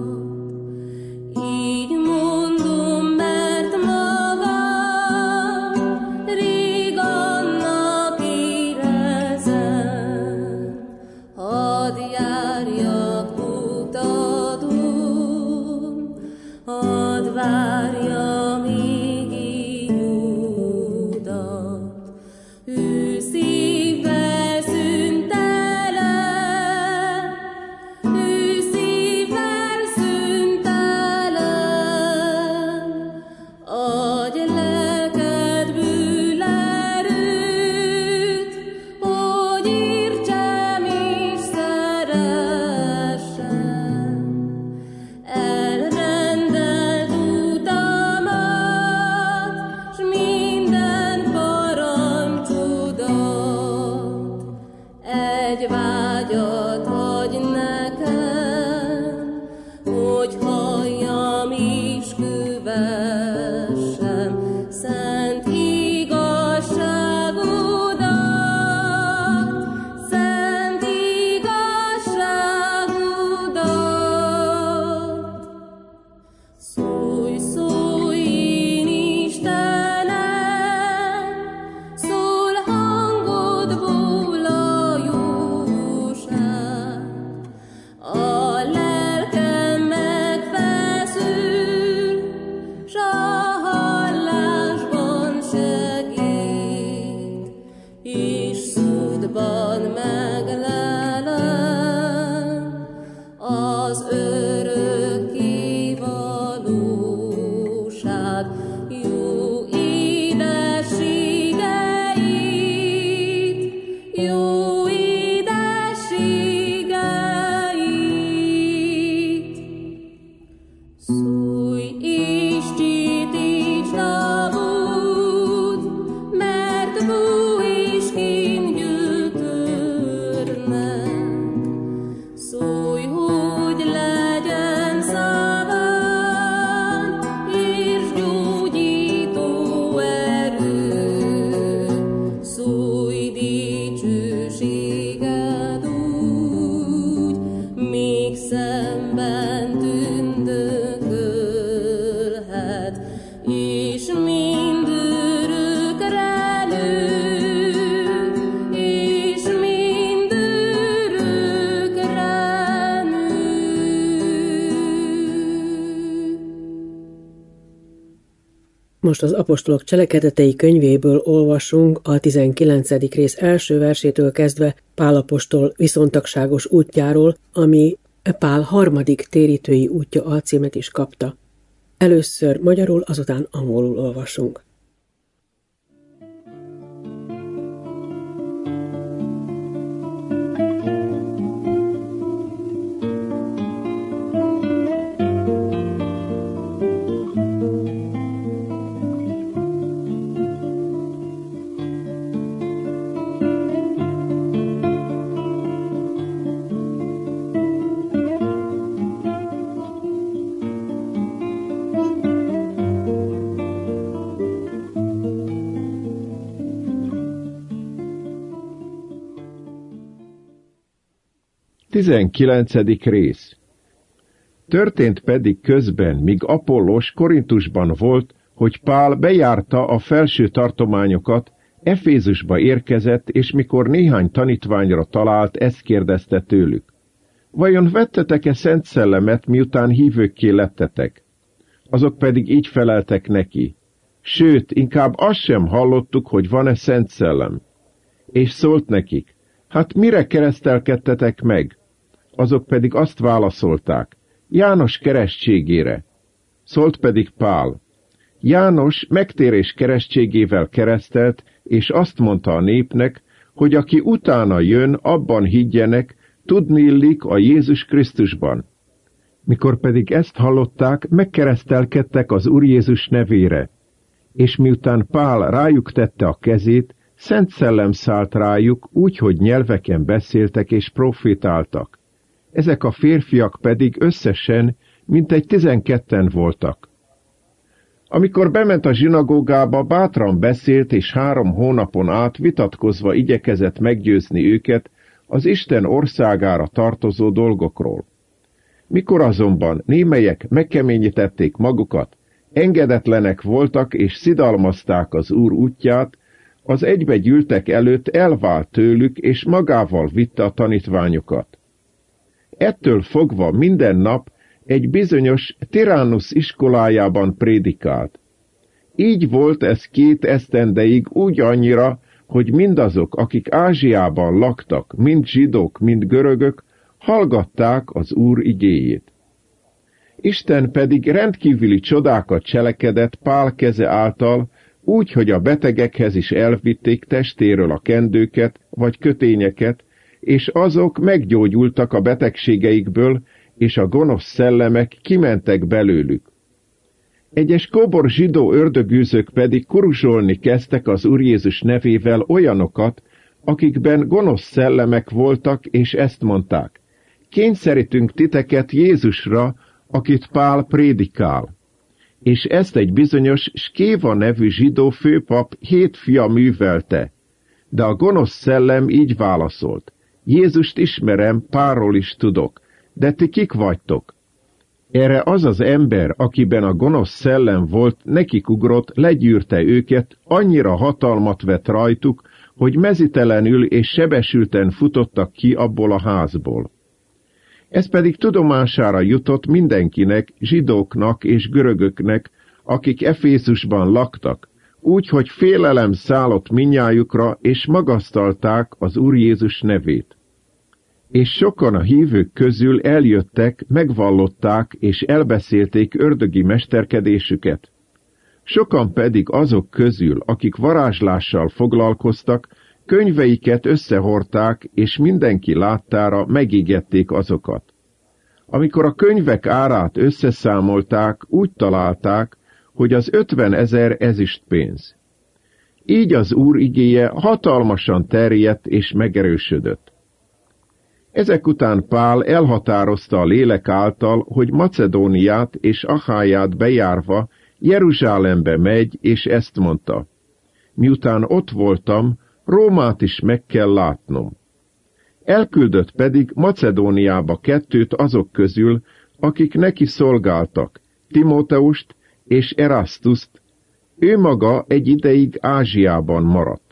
Így mondom, mert magam rég annak érezem. Hadd járjak utadon, hadd várjam így jó. jó édességeit, jó édességeit. Szólj és csítíts Dávid, mert bú és kén gyötörnek. Szólj, hogy legyen száván, és gyógyító erő. Szólj dicsőséged úgy, még szemben tündökölhet, és mindörökre nő, és mindörökre nő. Most az apostolok cselekedetei könyvéből olvasunk a 19. rész első versétől kezdve Pál apostol viszontagságos útjáról, ami Pál harmadik térítői útja alcímet is kapta. Először magyarul, azután angolul olvasunk. Tizenkilencedik rész. Történt pedig közben, míg Apollos Korintusban volt, hogy Pál bejárta a felső tartományokat, Efézusba érkezett, és mikor néhány tanítványra talált, ezt kérdezte tőlük. Vajon vettetek-e Szent Szellemet, miután hívőkké lettetek? Azok pedig így feleltek neki. Sőt, inkább azt sem hallottuk, hogy van-e Szent Szellem. És szólt nekik, hát mire keresztelkedtetek meg? Azok pedig azt válaszolták, János keresztségére. Szólt pedig Pál, János megtérés keresztségével keresztelt, és azt mondta a népnek, hogy aki utána jön, abban higgyenek, tudniillik a Jézus Krisztusban. Mikor pedig ezt hallották, megkeresztelkedtek az Úr Jézus nevére. És miután Pál rájuk tette a kezét, Szent Szellem szállt rájuk, úgy, hogy nyelveken beszéltek és profétáltak. Ezek a férfiak pedig összesen mintegy 12 voltak. Amikor bement a zsinagógába, bátran beszélt, és 3 hónapon át vitatkozva igyekezett meggyőzni őket az Isten országára tartozó dolgokról. Mikor azonban némelyek megkeményítették magukat, engedetlenek voltak és szidalmazták az Úr útját, az egybegyűltek előtt elvált tőlük, és magával vitte a tanítványokat. Ettől fogva minden nap egy bizonyos Tyrannus iskolájában prédikált. Így volt ez 2 esztendeig úgy annyira, hogy mindazok, akik Ázsiában laktak, mind zsidók, mind görögök, hallgatták az Úr igéjét. Isten pedig rendkívüli csodákat cselekedett Pál keze által, úgy, hogy a betegekhez is elvitték testéről a kendőket vagy kötényeket, és azok meggyógyultak a betegségeikből, és a gonosz szellemek kimentek belőlük. Egyes kóbor zsidó ördögűzők pedig kuruzsolni kezdtek az Úr Jézus nevével olyanokat, akikben gonosz szellemek voltak, és ezt mondták: kényszerítünk titeket Jézusra, akit Pál prédikál. És ezt egy bizonyos Skéva nevű zsidó főpap 7 fia művelte. De a gonosz szellem így válaszolt: Jézust ismerem, Pálról is tudok, de ti kik vagytok? Erre az az ember, akiben a gonosz szellem volt, nekikugrott, legyűrte őket, annyira hatalmat vett rajtuk, hogy mezitelenül és sebesülten futottak ki abból a házból. Ez pedig tudomására jutott mindenkinek, zsidóknak és görögöknek, akik Efézusban laktak, úgy, hogy félelem szállott mindnyájukra, és magasztalták az Úr Jézus nevét. És sokan a hívők közül eljöttek, megvallották és elbeszélték ördögi mesterkedésüket. Sokan pedig azok közül, akik varázslással foglalkoztak, könyveiket összehordták, és mindenki láttára megégették azokat. Amikor a könyvek árát összeszámolták, úgy találták, hogy az 50 000 ezüstpénz. Így az Úr igéje hatalmasan terjedt és megerősödött. Ezek után Pál elhatározta a lélek által, hogy Macedóniát és Acháját bejárva Jeruzsálembe megy, és ezt mondta: miután ott voltam, Rómát is meg kell látnom. Elküldött pedig Macedóniába 2 azok közül, akik neki szolgáltak, Timóteust és Erasztuszt. Ő maga egy ideig Ázsiában maradt.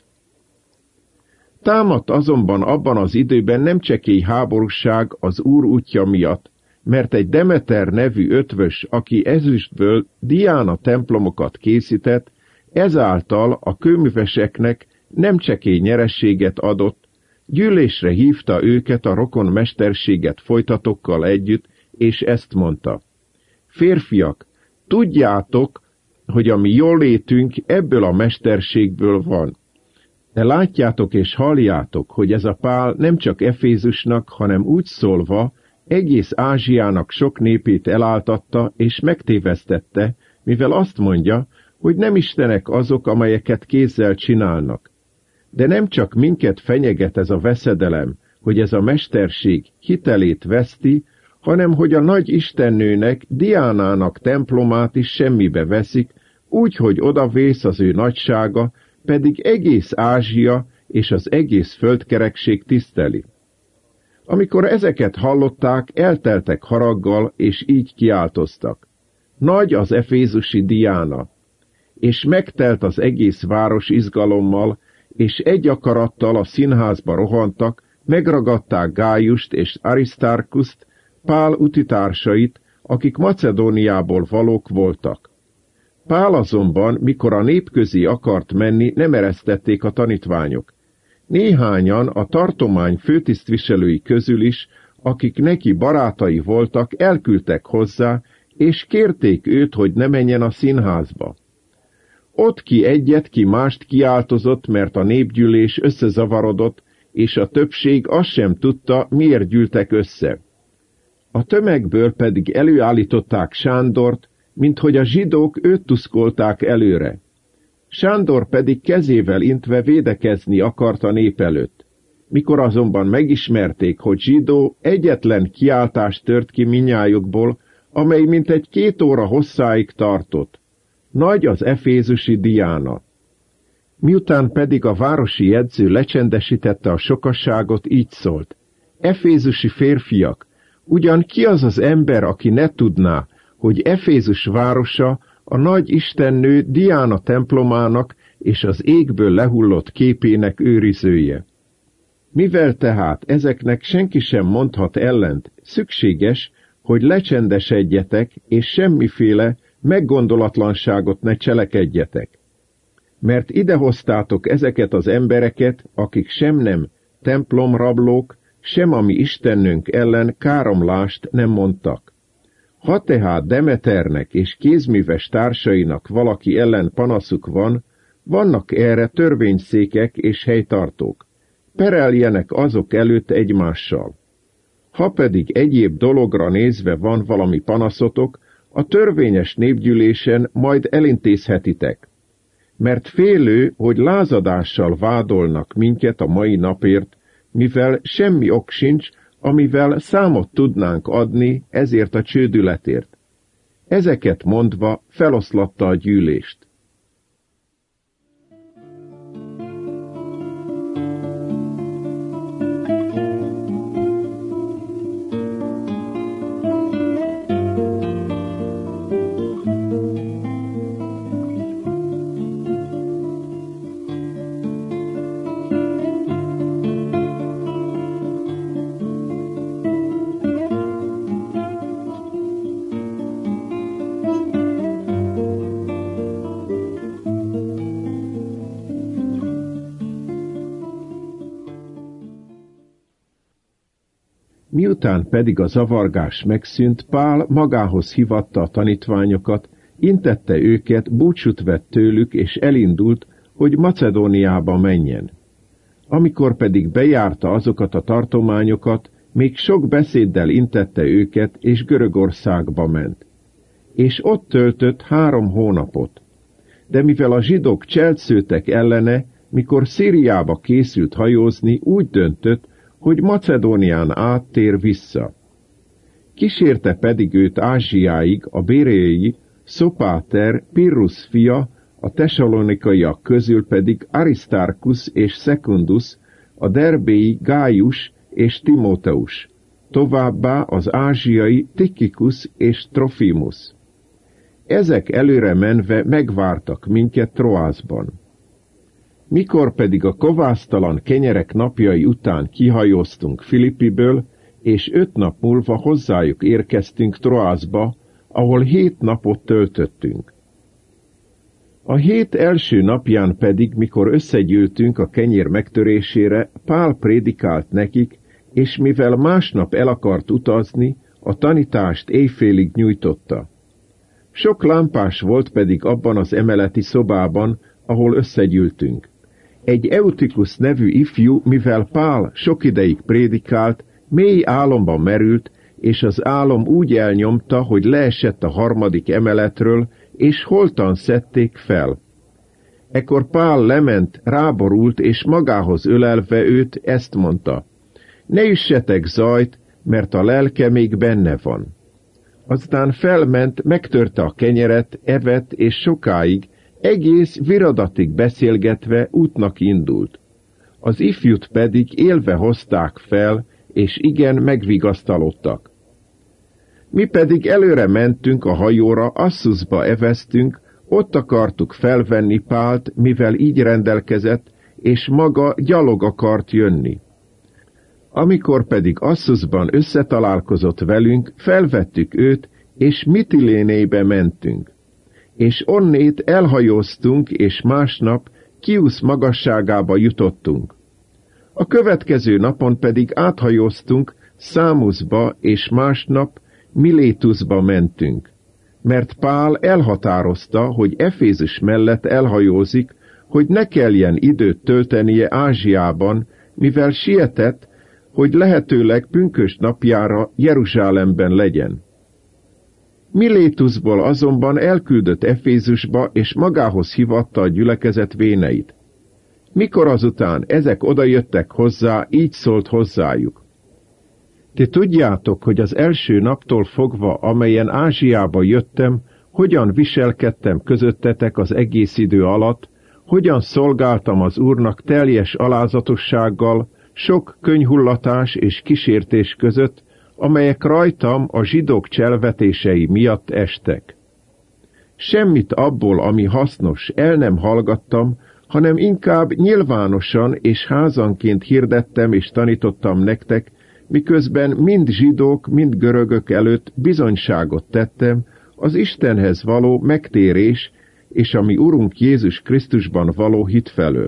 Támadt azonban abban az időben nem csekély háborúság az Úr útja miatt, mert egy Demeter nevű ötvös, aki ezüstből Diána templomokat készített, ezáltal a kőműveseknek nem csekély nyerességet adott, gyűlésre hívta őket a rokon mesterséget folytatókkal együtt, és ezt mondta: férfiak, tudjátok, hogy a mi jólétünk ebből a mesterségből van. De látjátok és halljátok, hogy ez a Pál nem csak Efézusnak, hanem úgy szólva egész Ázsiának sok népét eláltatta és megtévesztette, mivel azt mondja, hogy nem istenek azok, amelyeket kézzel csinálnak. De nem csak minket fenyeget ez a veszedelem, hogy ez a mesterség hitelét veszti, hanem hogy a nagy istennőnek, Diánának templomát is semmibe veszik, úgy, hogy odavész az ő nagysága, pedig egész Ázsia és az egész földkerekség tiszteli. Amikor ezeket hallották, elteltek haraggal, és így kiáltoztak: nagy az efézusi Diána! És megtelt az egész város izgalommal, és egy akarattal a színházba rohantak, megragadták Gájust és Arisztárkuszt, Pál utitársait, akik Macedóniából valók voltak. Pál azonban, mikor a nép közé akart menni, nem eresztették a tanítványok. Néhányan a tartomány főtisztviselői közül is, akik neki barátai voltak, elküldtek hozzá, és kérték őt, hogy ne menjen a színházba. Ott ki egyet, ki mást kiáltozott, mert a népgyűlés összezavarodott, és a többség azt sem tudta, miért gyűltek össze. A tömegből pedig előállították Sándort, minthogy a zsidók őt tuszkolták előre. Sándor pedig kezével intve védekezni akart a nép előtt. Mikor azonban megismerték, hogy zsidó, egyetlen kiáltást tört ki minnyájukból, amely mintegy 2 óra hosszáig tartott: nagy az efézusi Diána! Miután pedig a városi jegyző lecsendesítette a sokasságot, így szólt: efézusi férfiak, ugyan ki az az ember, aki ne tudná, hogy Efézus városa a nagy istennő Diána templomának és az égből lehullott képének őrizője? Mivel tehát ezeknek senki sem mondhat ellent, szükséges, hogy lecsendesedjetek, és semmiféle meggondolatlanságot ne cselekedjetek. Mert idehoztátok ezeket az embereket, akik sem nem templomrablók, sem a mi istennünk ellen káromlást nem mondtak. Ha tehát Demeternek és kézműves társainak valaki ellen panaszuk van, vannak erre törvényszékek és helytartók. Pereljenek azok előtt egymással. Ha pedig egyéb dologra nézve van valami panaszotok, a törvényes népgyűlésen majd elintézhetitek. Mert félő, hogy lázadással vádolnak minket a mai napért, mivel semmi ok sincs, amivel számot tudnánk adni ezért a csődületért. Ezeket mondva feloszlatta a gyűlést. Miután pedig a zavargás megszűnt, Pál magához hívatta a tanítványokat, intette őket, búcsút vett tőlük, és elindult, hogy Macedóniába menjen. Amikor pedig bejárta azokat a tartományokat, még sok beszéddel intette őket, és Görögországba ment. És ott töltött 3 hónapot. De mivel a zsidók cselszőtek ellene, mikor Szíriába készült hajózni, úgy döntött, hogy Macedónián áttér vissza. Kísérte pedig őt Ázsiáig a béreai Szopáter, Pirrusz fia, a tesalonikaiak közül pedig Arisztárkusz és Szekundus, a derbéi Gájus és Timóteus, továbbá az ázsiai Tikikusz és Trofimus. Ezek előre menve megvártak minket Troászban. Mikor pedig a kovásztalan kenyerek napjai után kihajóztunk Filippiből, és 5 nap múlva hozzájuk érkeztünk Troászba, ahol 7 napot töltöttünk. A 7 első napján pedig, mikor összegyűltünk a kenyér megtörésére, Pál prédikált nekik, és mivel másnap el akart utazni, a tanítást éjfélig nyújtotta. Sok lámpás volt pedig abban az emeleti szobában, ahol összegyűltünk. Egy Eutikus nevű ifjú, mivel Pál sok ideig prédikált, mély álomban merült, és az álom úgy elnyomta, hogy leesett a 3. emeletről, és holtan szedték fel. Ekkor Pál lement, ráborult, és magához ölelve őt ezt mondta: ne üssetek zajt, mert a lelke még benne van. Aztán felment, megtörte a kenyeret, evett, és sokáig, egész viradatig beszélgetve útnak indult. Az ifjút pedig élve hozták fel, és igen megvigasztalodtak. Mi pedig előre mentünk a hajóra, Asszuszba eveztünk, ott akartuk felvenni Pált, mivel így rendelkezett, és maga gyalog akart jönni. Amikor pedig Asszuszban összetalálkozott velünk, felvettük őt, és Mitilénébe mentünk. És onnét elhajóztunk, és másnap Kiusz magasságába jutottunk. A következő napon pedig áthajóztunk Számuszba, és másnap Milétuszba mentünk, mert Pál elhatározta, hogy Efézus mellett elhajózik, hogy ne kelljen időt töltenie Ázsiában, mivel sietett, hogy lehetőleg pünkösd napjára Jeruzsálemben legyen. Milétuszból azonban elküldött Efézusba, és magához hívatta a gyülekezet véneit. Mikor azután ezek odajöttek hozzá, így szólt hozzájuk: ti tudjátok, hogy az első naptól fogva, amelyen Ázsiába jöttem, hogyan viselkedtem közöttetek az egész idő alatt, hogyan szolgáltam az Úrnak teljes alázatossággal, sok könyhullatás és kísértés között, amelyek rajtam a zsidók cselvetései miatt estek. Semmit abból, ami hasznos, el nem hallgattam, hanem inkább nyilvánosan és házanként hirdettem és tanítottam nektek, miközben mind zsidók, mind görögök előtt bizonyságot tettem az Istenhez való megtérés és a mi Urunk Jézus Krisztusban való hit felől.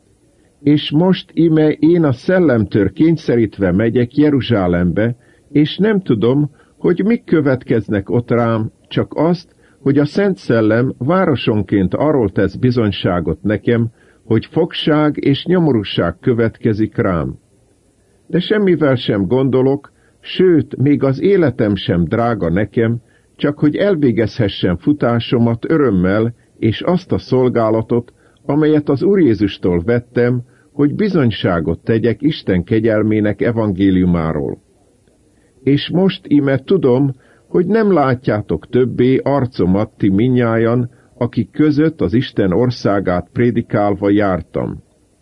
És most íme én a szellemtől kényszerítve megyek Jeruzsálembe, és nem tudom, hogy mik következnek ott rám, csak azt, hogy a Szent Szellem városonként arról tesz bizonyságot nekem, hogy fogság és nyomorúság következik rám. De semmivel sem gondolok, sőt, még az életem sem drága nekem, csak hogy elvégezhessem futásomat örömmel, és azt a szolgálatot, amelyet az Úr Jézustól vettem, hogy bizonyságot tegyek Isten kegyelmének evangéliumáról. És most íme tudom, hogy nem látjátok többé arcomat ti mindnyájan, akik között az Isten országát prédikálva jártam.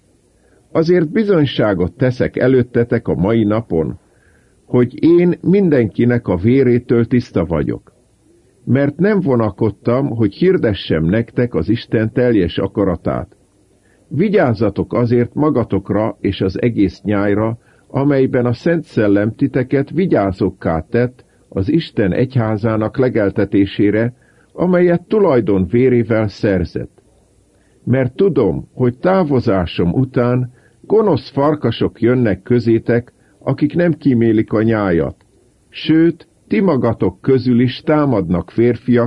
Azért bizonyságot teszek előttetek a mai napon, hogy én mindenkinek a vérétől tiszta vagyok. Mert nem vonakodtam, hogy hirdessem nektek az Isten teljes akaratát. Vigyázzatok azért magatokra és az egész nyájra, amelyben a Szent Szellem titeket vigyázókká tett az Isten egyházának legeltetésére, amelyet tulajdon vérével szerzett. Mert tudom, hogy távozásom után gonosz farkasok jönnek közétek, akik nem kímélik a nyájat. Sőt, ti magatok közül is támadnak férfiak,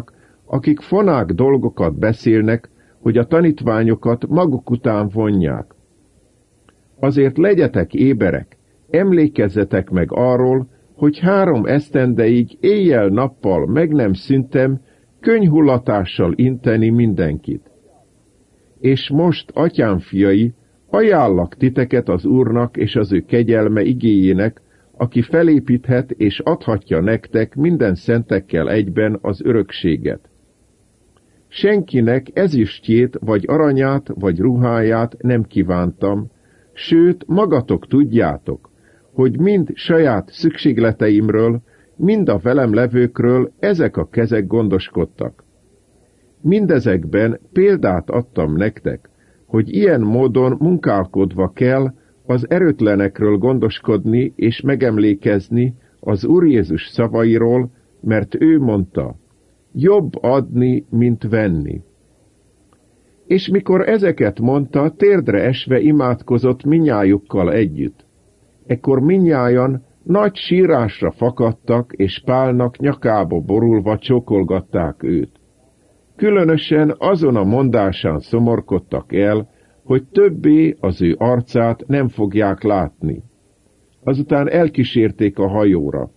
akik fonák dolgokat beszélnek, hogy a tanítványokat maguk után vonják. Azért legyetek éberek, emlékezzetek meg arról, hogy 3 esztendeig éjjel-nappal meg nem szüntem könnyhullatással inteni mindenkit. És most, atyám fiai, ajánlak titeket az Úrnak és az ő kegyelme igéjének, aki felépíthet és adhatja nektek minden szentekkel egyben az örökséget. Senkinek ezüstjét, vagy aranyát, vagy ruháját nem kívántam, sőt, magatok tudjátok, hogy mind saját szükségleteimről, mind a velem levőkről ezek a kezek gondoskodtak. Mindezekben példát adtam nektek, hogy ilyen módon munkálkodva kell az erőtlenekről gondoskodni és megemlékezni az Úr Jézus szavairól, mert ő mondta, jobb adni, mint venni. És mikor ezeket mondta, térdre esve imádkozott minnyájukkal együtt. Ekkor minnyájan nagy sírásra fakadtak, és Pálnak nyakába borulva csókolgatták őt. Különösen azon a mondásán szomorkodtak el, hogy többé az ő arcát nem fogják látni. Azután elkísérték a hajóra.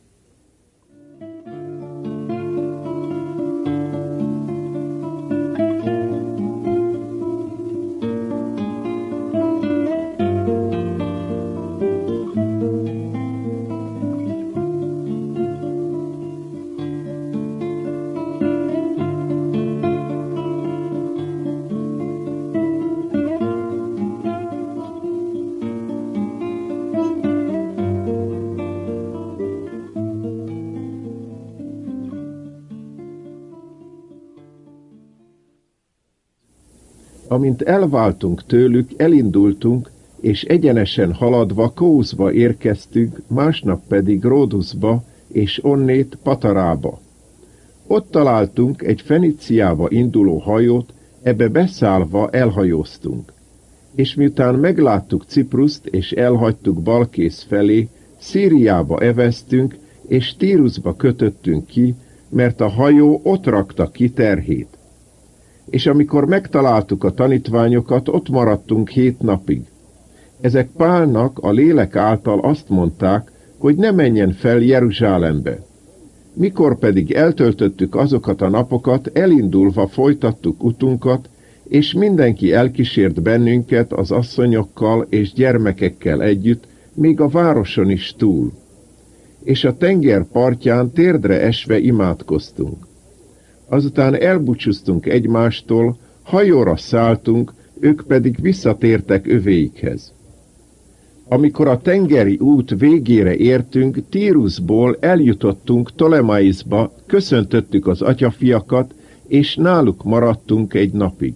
Amint elváltunk tőlük, elindultunk, és egyenesen haladva Kószba érkeztünk, másnap pedig Róduszba, és onnét Patarába. Ott találtunk egy Feniciába induló hajót, ebbe beszállva elhajóztunk. És miután megláttuk Cipruszt, és elhagytuk Balkész felé, Szíriába eveztünk, és Tírusba kötöttünk ki, mert a hajó ott rakta ki terhét. És amikor megtaláltuk a tanítványokat, ott maradtunk 7 napig. Ezek Pálnak a lélek által azt mondták, hogy ne menjen fel Jeruzsálembe. Mikor pedig eltöltöttük azokat a napokat, elindulva folytattuk utunkat, és mindenki elkísért bennünket az asszonyokkal és gyermekekkel együtt, még a városon is túl. És a tenger partján térdre esve imádkoztunk. Azután elbúcsúztunk egymástól, hajóra szálltunk, ők pedig visszatértek övéikhez. Amikor a tengeri út végére értünk, Tírusból eljutottunk Ptolemaisba, köszöntöttük az atyafiakat, és náluk maradtunk egy napig.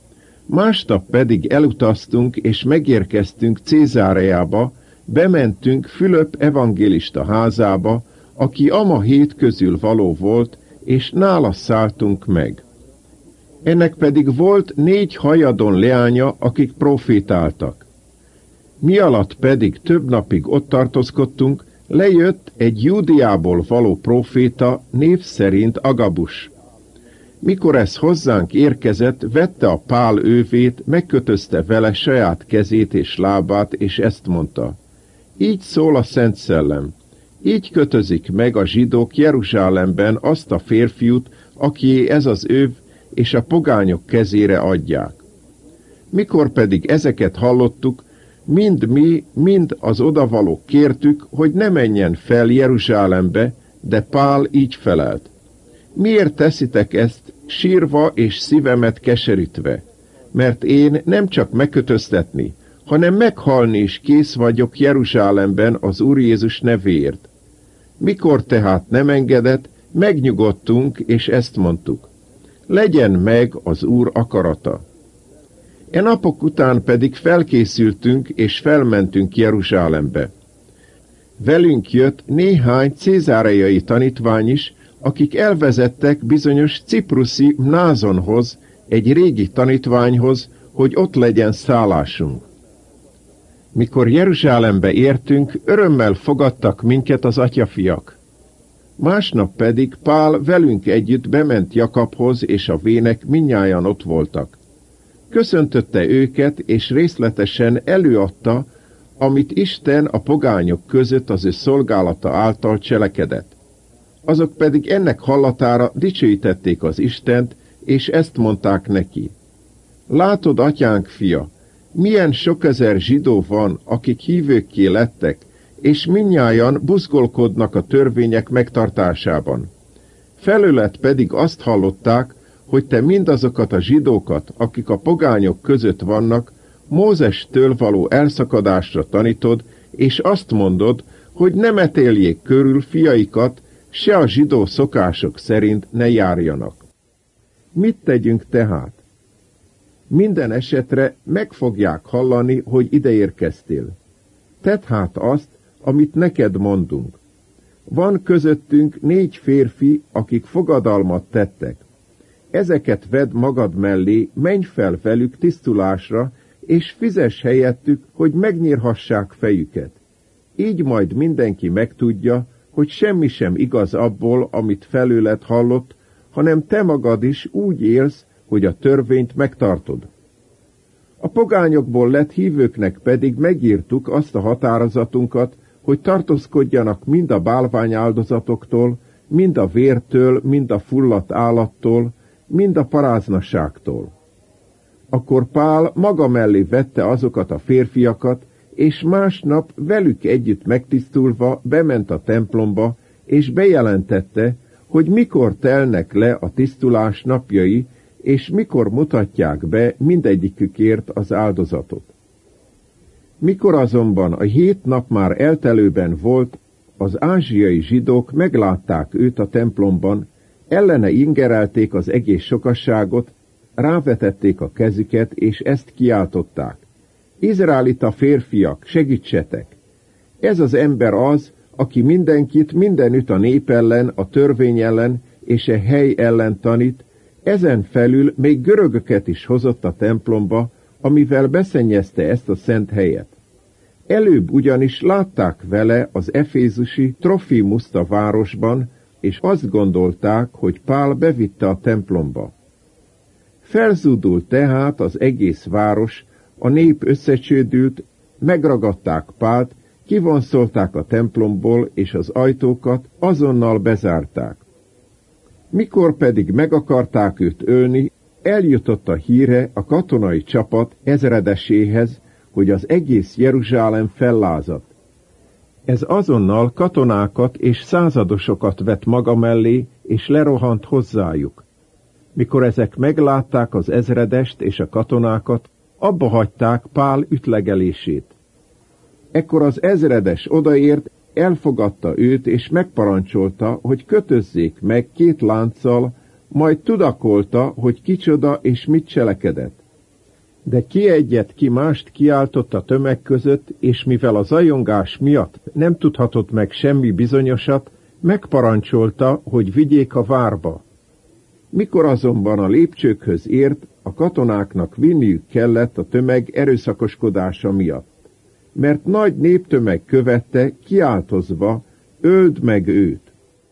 Másnap pedig elutaztunk, és megérkeztünk Cézáreába, bementünk Fülöp evangélista házába, aki ama 7 közül való volt, és nála szálltunk meg. Ennek pedig volt 4 hajadon leánya, akik profétáltak. Mi alatt pedig több napig ott tartózkodtunk, lejött egy Júdeából való proféta, név szerint Agabus. Mikor ez hozzánk érkezett, vette a Pál ővét, megkötözte vele saját kezét és lábát, és ezt mondta: így szól a Szent Szellem. Így kötözik meg a zsidók Jeruzsálemben azt a férfiút, akié ez az őv, és a pogányok kezére adják. Mikor pedig ezeket hallottuk, mind mi, mind az odavalók kértük, hogy ne menjen fel Jeruzsálembe, de Pál így felelt: miért teszitek ezt, sírva és szívemet keserítve? Mert én nem csak megkötöztetni, hanem meghalni is kész vagyok Jeruzsálemben az Úr Jézus nevéért. Mikor tehát nem engedett, megnyugodtunk, és ezt mondtuk: legyen meg az Úr akarata. E napok után pedig felkészültünk, és felmentünk Jeruzsálembe. Velünk jött néhány cézáreai tanítvány is, akik elvezettek bizonyos cipruszi Mnázonhoz, egy régi tanítványhoz, hogy ott legyen szállásunk. Mikor Jeruzsálembe értünk, örömmel fogadtak minket az atyafiak. Másnap pedig Pál velünk együtt bement Jakabhoz, és a vének mindnyájan ott voltak. Köszöntötte őket, és részletesen előadta, amit Isten a pogányok között az ő szolgálata által cselekedett. Azok pedig ennek hallatára dicsőítették az Istent, és ezt mondták neki. Látod, atyánk fia, milyen sok ezer zsidó van, akik hívőkké lettek, és mindnyájan buzgolkodnak a törvények megtartásában. Felőled pedig azt hallották, hogy te mindazokat a zsidókat, akik a pogányok között vannak, Mózestől való elszakadásra tanítod, és azt mondod, hogy ne metéljék körül fiaikat, se a zsidó szokások szerint ne járjanak. Mit tegyünk tehát? Minden esetre meg fogják hallani, hogy ide érkeztél. Tedd hát azt, amit neked mondunk. Van közöttünk 4 férfi, akik fogadalmat tettek. Ezeket vedd magad mellé, menj fel velük tisztulásra, és fizess helyettük, hogy megnyírhassák fejüket. Így majd mindenki megtudja, hogy semmi sem igaz abból, amit felőled hallott, hanem te magad is úgy élsz, hogy a törvényt megtartod. A pogányokból lett hívőknek pedig megírtuk azt a határozatunkat, hogy tartózkodjanak mind a bálványáldozatoktól, mind a vértől, mind a fulladt állattól, mind a paráznaságtól. Akkor Pál maga mellé vette azokat a férfiakat, és másnap velük együtt megtisztulva bement a templomba, és bejelentette, hogy mikor telnek le a tisztulás napjai, és mikor mutatják be mindegyikükért az áldozatot. Mikor azonban a 7 nap már eltelőben volt, az ázsiai zsidók meglátták őt a templomban, ellene ingerelték az egész sokasságot, rávetették a kezüket, és ezt kiáltották. Izraelita férfiak, segítsetek! Ez az ember az, aki mindenkit mindenütt a nép ellen, a törvény ellen és a hely ellen tanít, ezen felül még görögöket is hozott a templomba, amivel beszennyezte ezt a szent helyet. Előbb ugyanis látták vele az efézusi Trofimuszt a városban, és azt gondolták, hogy Pál bevitte a templomba. Felzúdult tehát az egész város, a nép összecsődült, megragadták Pált, kivonszolták a templomból, és az ajtókat azonnal bezárták. Mikor pedig meg akarták őt ölni, eljutott a híre a katonai csapat ezredeséhez, hogy az egész Jeruzsálem fellázadt. Ez azonnal katonákat és századosokat vett maga mellé, és lerohant hozzájuk. Mikor ezek meglátták az ezredest és a katonákat, abba hagyták Pál ütlegelését. Ekkor az ezredes odaért, elfogadta őt, és megparancsolta, hogy kötözzék meg 2 lánccal, majd tudakolta, hogy kicsoda és mit cselekedett. De ki egyet, ki mást kiáltott a tömeg között, és mivel a zajongás miatt nem tudhatott meg semmi bizonyosat, megparancsolta, hogy vigyék a várba. Mikor azonban a lépcsőkhöz ért, a katonáknak vinniük kellett a tömeg erőszakoskodása miatt. Mert nagy néptömeg követte, kiáltozva, öld meg őt.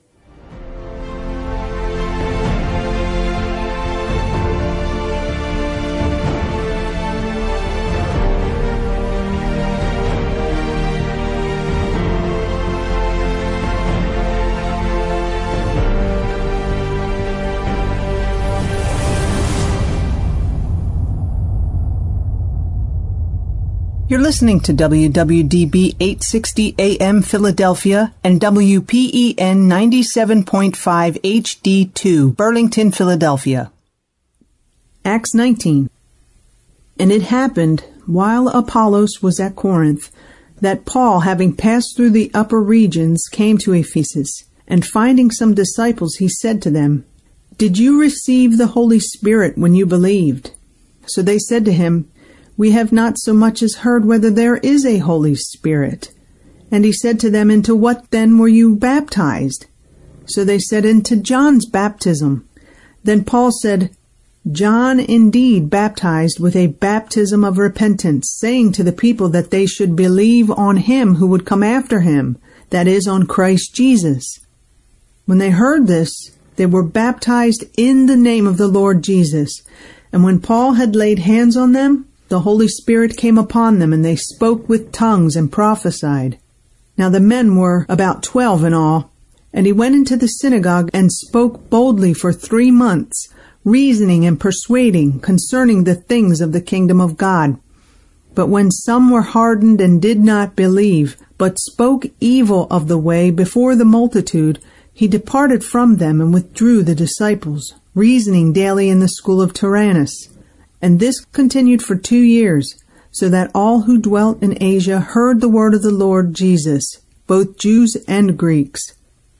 You're listening to WWDB 860 AM Philadelphia and WPEN 97.5 HD2 Burlington, Philadelphia. Acts 19. And it happened, while Apollos was at Corinth, that Paul, having passed through the upper regions, came to Ephesus, and finding some disciples, he said to them, Did you receive the Holy Spirit when you believed? So they said to him, We have not so much as heard whether there is a Holy Spirit. And he said to them, Into what then were you baptized? So they said, Into John's baptism. Then Paul said, John indeed baptized with a baptism of repentance, saying to the people that they should believe on him who would come after him, that is, on Christ Jesus. When they heard this, they were baptized in the name of the Lord Jesus. And when Paul had laid hands on them, the Holy Spirit came upon them, and they spoke with tongues and prophesied. Now the men were about 12 in all. And he went into the synagogue and spoke boldly for 3 months, reasoning and persuading concerning the things of the kingdom of God. But when some were hardened and did not believe, but spoke evil of the way before the multitude, he departed from them and withdrew the disciples, reasoning daily in the school of Tyrannus. And this continued for 2 years, so that all who dwelt in Asia heard the word of the Lord Jesus, both Jews and Greeks.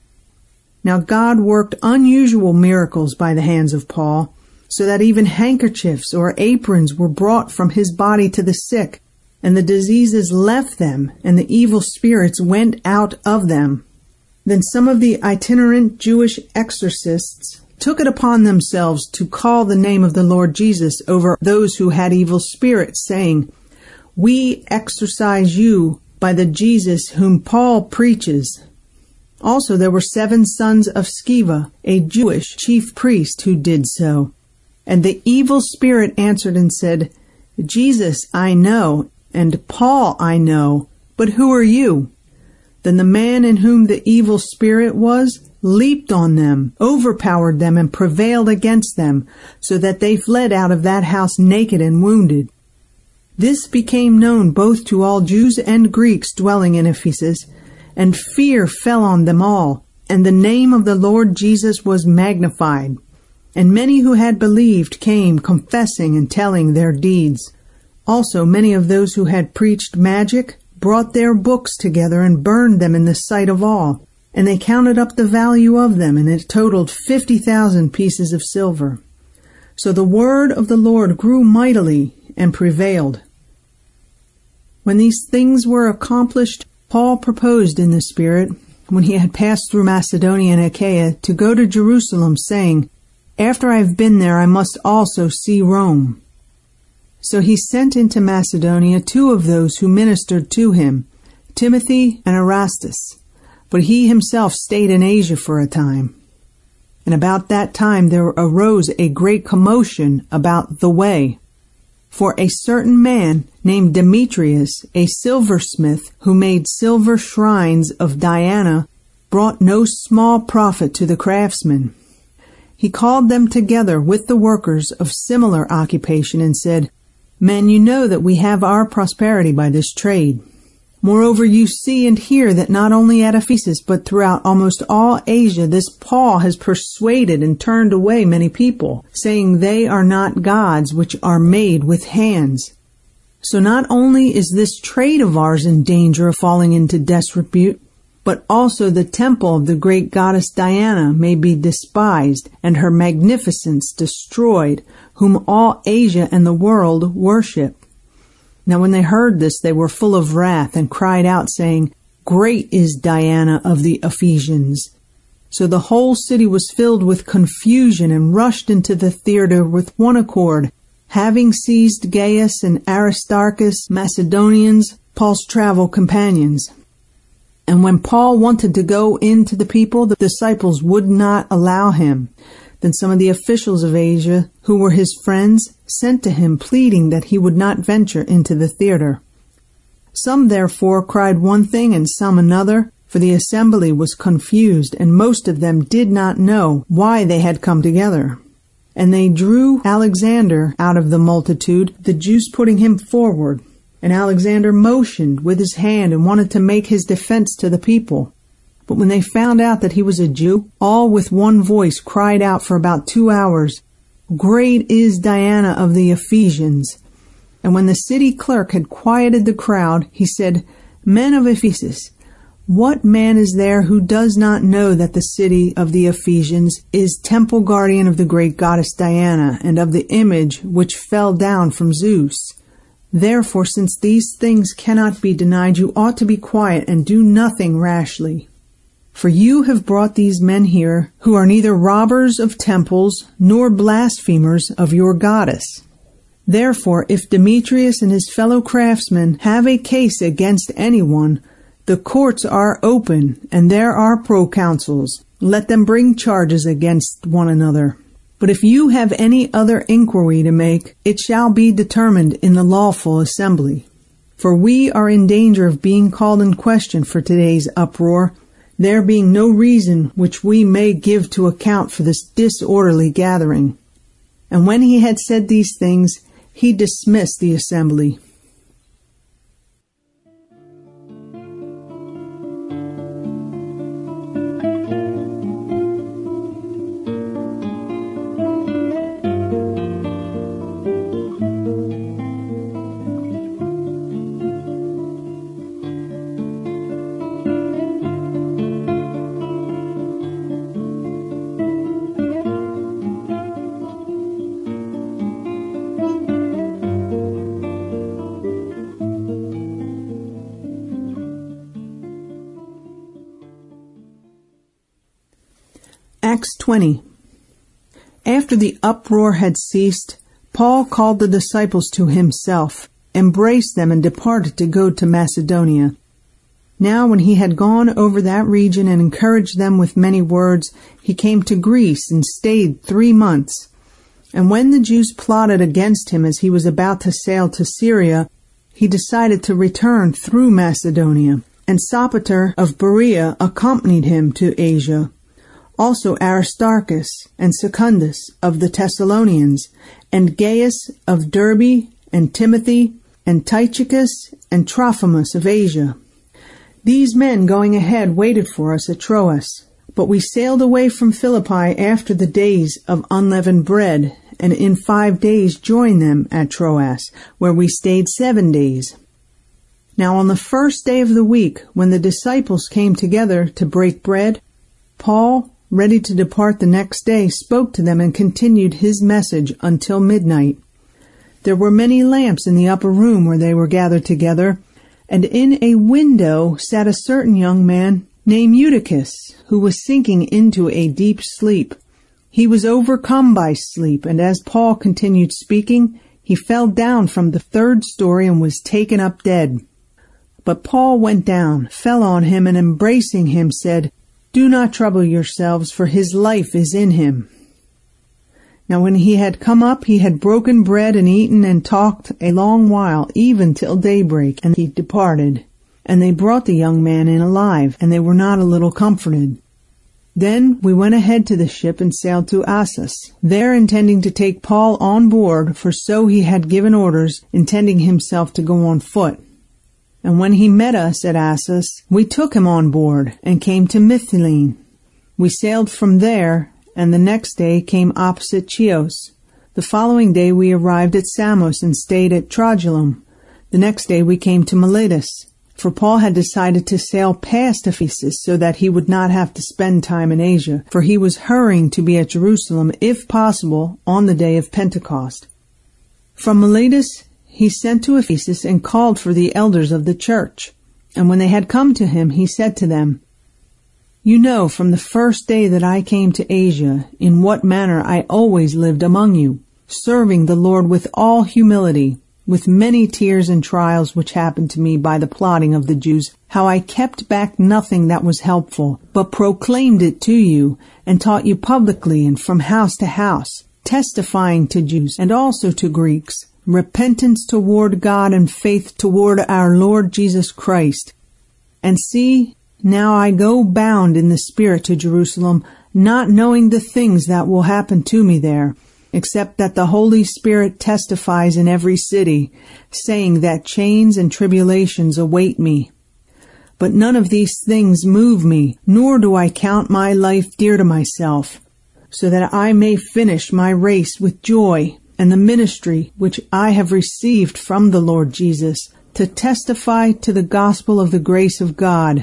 Now God worked unusual miracles by the hands of Paul, so that even handkerchiefs or aprons were brought from his body to the sick, and the diseases left them, and the evil spirits went out of them. Then some of the itinerant Jewish exorcists took it upon themselves to call the name of the Lord Jesus over those who had evil spirits, saying, "We exorcise you by the Jesus whom Paul preaches." Also there were 7 sons of Sceva, a Jewish chief priest, who did so. And the evil spirit answered and said, "Jesus I know, and Paul I know, but who are you?" Then the man in whom the evil spirit was leaped on them, overpowered them, and prevailed against them, so that they fled out of that house naked and wounded. This became known both to all Jews and Greeks dwelling in Ephesus, and fear fell on them all, and the name of the Lord Jesus was magnified. And many who had believed came, confessing and telling their deeds. Also many of those who had preached magic brought their books together and burned them in the sight of all. And they counted up the value of them, and it totaled 50,000 pieces of silver. So the word of the Lord grew mightily and prevailed. When these things were accomplished, Paul proposed in the Spirit, when he had passed through Macedonia and Achaia, to go to Jerusalem, saying, "After I have been there, I must also see Rome." So he sent into Macedonia 2 of those who ministered to him, Timothy and Erastus. But he himself stayed in Asia for a time. And about that time there arose a great commotion about the way. For a certain man named Demetrius, a silversmith, who made silver shrines of Diana, brought no small profit to the craftsmen. He called them together with the workers of similar occupation and said, "Men, you know that we have our prosperity by this trade. Moreover, you see and hear that not only at Ephesus, but throughout almost all Asia, this Paul has persuaded and turned away many people, saying they are not gods which are made with hands. So not only is this trade of ours in danger of falling into disrepute, but also the temple of the great goddess Diana may be despised, and her magnificence destroyed, whom all Asia and the world worship." Now when they heard this, they were full of wrath, and cried out, saying, "Great is Diana of the Ephesians." So the whole city was filled with confusion, and rushed into the theater with one accord, having seized Gaius and Aristarchus, Macedonians, Paul's travel companions. And when Paul wanted to go in to the people, the disciples would not allow him. Then some of the officials of Asia, who were his friends, sent to him, pleading that he would not venture into the theater. Some therefore cried one thing and some another, for the assembly was confused, and most of them did not know why they had come together. And they drew Alexander out of the multitude, the Jews putting him forward. And Alexander motioned with his hand and wanted to make his defense to the people. But when they found out that he was a Jew, all with one voice cried out for about 2 hours, "Great is Diana of the Ephesians." And when the city clerk had quieted the crowd, he said, "Men of Ephesus, what man is there who does not know that the city of the Ephesians is temple guardian of the great goddess Diana, and of the image which fell down from Zeus? Therefore, since these things cannot be denied, you ought to be quiet and do nothing rashly. For you have brought these men here, who are neither robbers of temples nor blasphemers of your goddess. Therefore, if Demetrius and his fellow craftsmen have a case against anyone, the courts are open, and there are proconsuls, let them bring charges against one another. But if you have any other inquiry to make, it shall be determined in the lawful assembly. For we are in danger of being called in question for today's uproar, there being no reason which we may give to account for this disorderly gathering. And when he had said these things, he dismissed the assembly. Acts 20. After the uproar had ceased, Paul called the disciples to himself, embraced them, and departed to go to Macedonia. Now when he had gone over that region and encouraged them with many words, he came to Greece and stayed 3 months. And when the Jews plotted against him as he was about to sail to Syria, he decided to return through Macedonia. And Sopater of Berea accompanied him to Asia. Also Aristarchus and Secundus of the Thessalonians, and Gaius of Derbe, and Timothy, and Tychicus, and Trophimus of Asia. These men going ahead waited for us at Troas. But we sailed away from Philippi after the days of unleavened bread, and in 5 days joined them at Troas, where we stayed 7 days. Now on the first day of the week, when the disciples came together to break bread, Paul, ready to depart the next day, spoke to them and continued his message until midnight. There were many lamps in the upper room where they were gathered together, and in a window sat a certain young man named Eutychus, who was sinking into a deep sleep. He was overcome by sleep, and as Paul continued speaking, he fell down from the 3rd story and was taken up dead. But Paul went down, fell on him, and embracing him said, "Do not trouble yourselves, for his life is in him." Now when he had come up, he had broken bread and eaten and talked a long while, even till daybreak, and he departed. And they brought the young man in alive, and they were not a little comforted. Then we went ahead to the ship and sailed to Assos, there intending to take Paul on board, for so he had given orders, intending himself to go on foot. And when he met us at Assos, we took him on board and came to Mytilene. We sailed from there, and the next day came opposite Chios. The following day we arrived at Samos and stayed at Trogylum. The next day we came to Miletus, for Paul had decided to sail past Ephesus so that he would not have to spend time in Asia, for he was hurrying to be at Jerusalem, if possible, on the day of Pentecost. From Miletus he sent to Ephesus and called for the elders of the church. And when they had come to him, he said to them, "You know from the first day that I came to Asia, in what manner I always lived among you, serving the Lord with all humility, with many tears and trials which happened to me by the plotting of the Jews, how I kept back nothing that was helpful, but proclaimed it to you, and taught you publicly and from house to house, testifying to Jews and also to Greeks, repentance toward God and faith toward our Lord Jesus Christ. And see, now I go bound in the Spirit to Jerusalem, not knowing the things that will happen to me there, except that the Holy Spirit testifies in every city, saying that chains and tribulations await me. But none of these things move me, nor do I count my life dear to myself, so that I may finish my race with joy, and the ministry which I have received from the Lord Jesus, to testify to the gospel of the grace of God.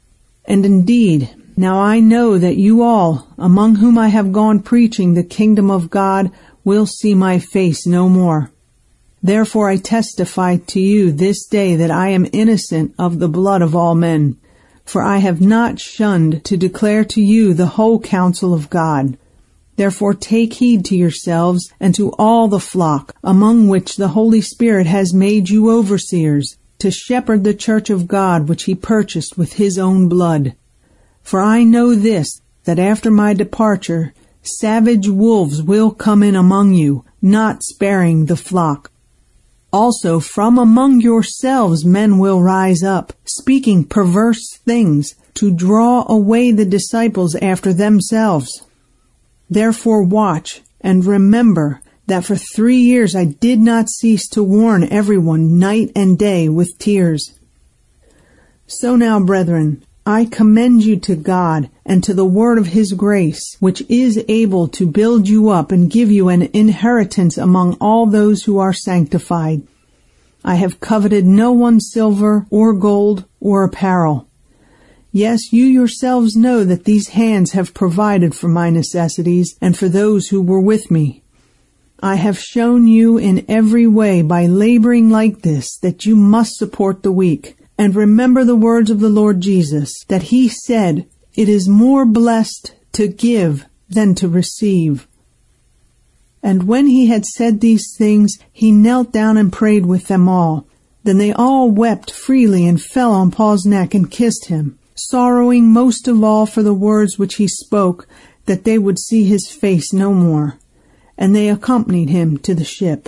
And indeed, now I know that you all, among whom I have gone preaching the kingdom of God, will see my face no more. Therefore I testify to you this day that I am innocent of the blood of all men, for I have not shunned to declare to you the whole counsel of God. Therefore take heed to yourselves and to all the flock, among which the Holy Spirit has made you overseers, to shepherd the church of God which he purchased with his own blood. For I know this, that after my departure, savage wolves will come in among you, not sparing the flock. Also from among yourselves men will rise up, speaking perverse things, to draw away the disciples after themselves. Therefore watch, and remember that for 3 years I did not cease to warn everyone night and day with tears. So now, brethren, I commend you to God and to the word of his grace, which is able to build you up and give you an inheritance among all those who are sanctified. I have coveted no one's silver or gold or apparel. Yes, you yourselves know that these hands have provided for my necessities and for those who were with me. I have shown you in every way by laboring like this that you must support the weak. And remember the words of the Lord Jesus, that he said, "It is more blessed to give than to receive." And when he had said these things, he knelt down and prayed with them all. Then they all wept freely and fell on Paul's neck and kissed him, sorrowing most of all for the words which he spoke, that they would see his face no more. And they accompanied him to the ship.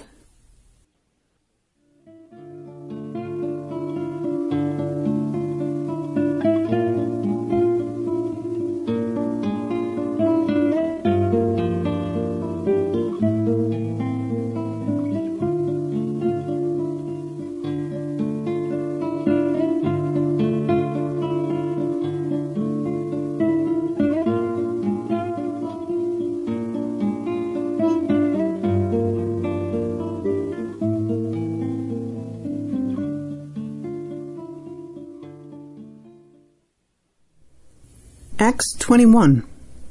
Acts 21.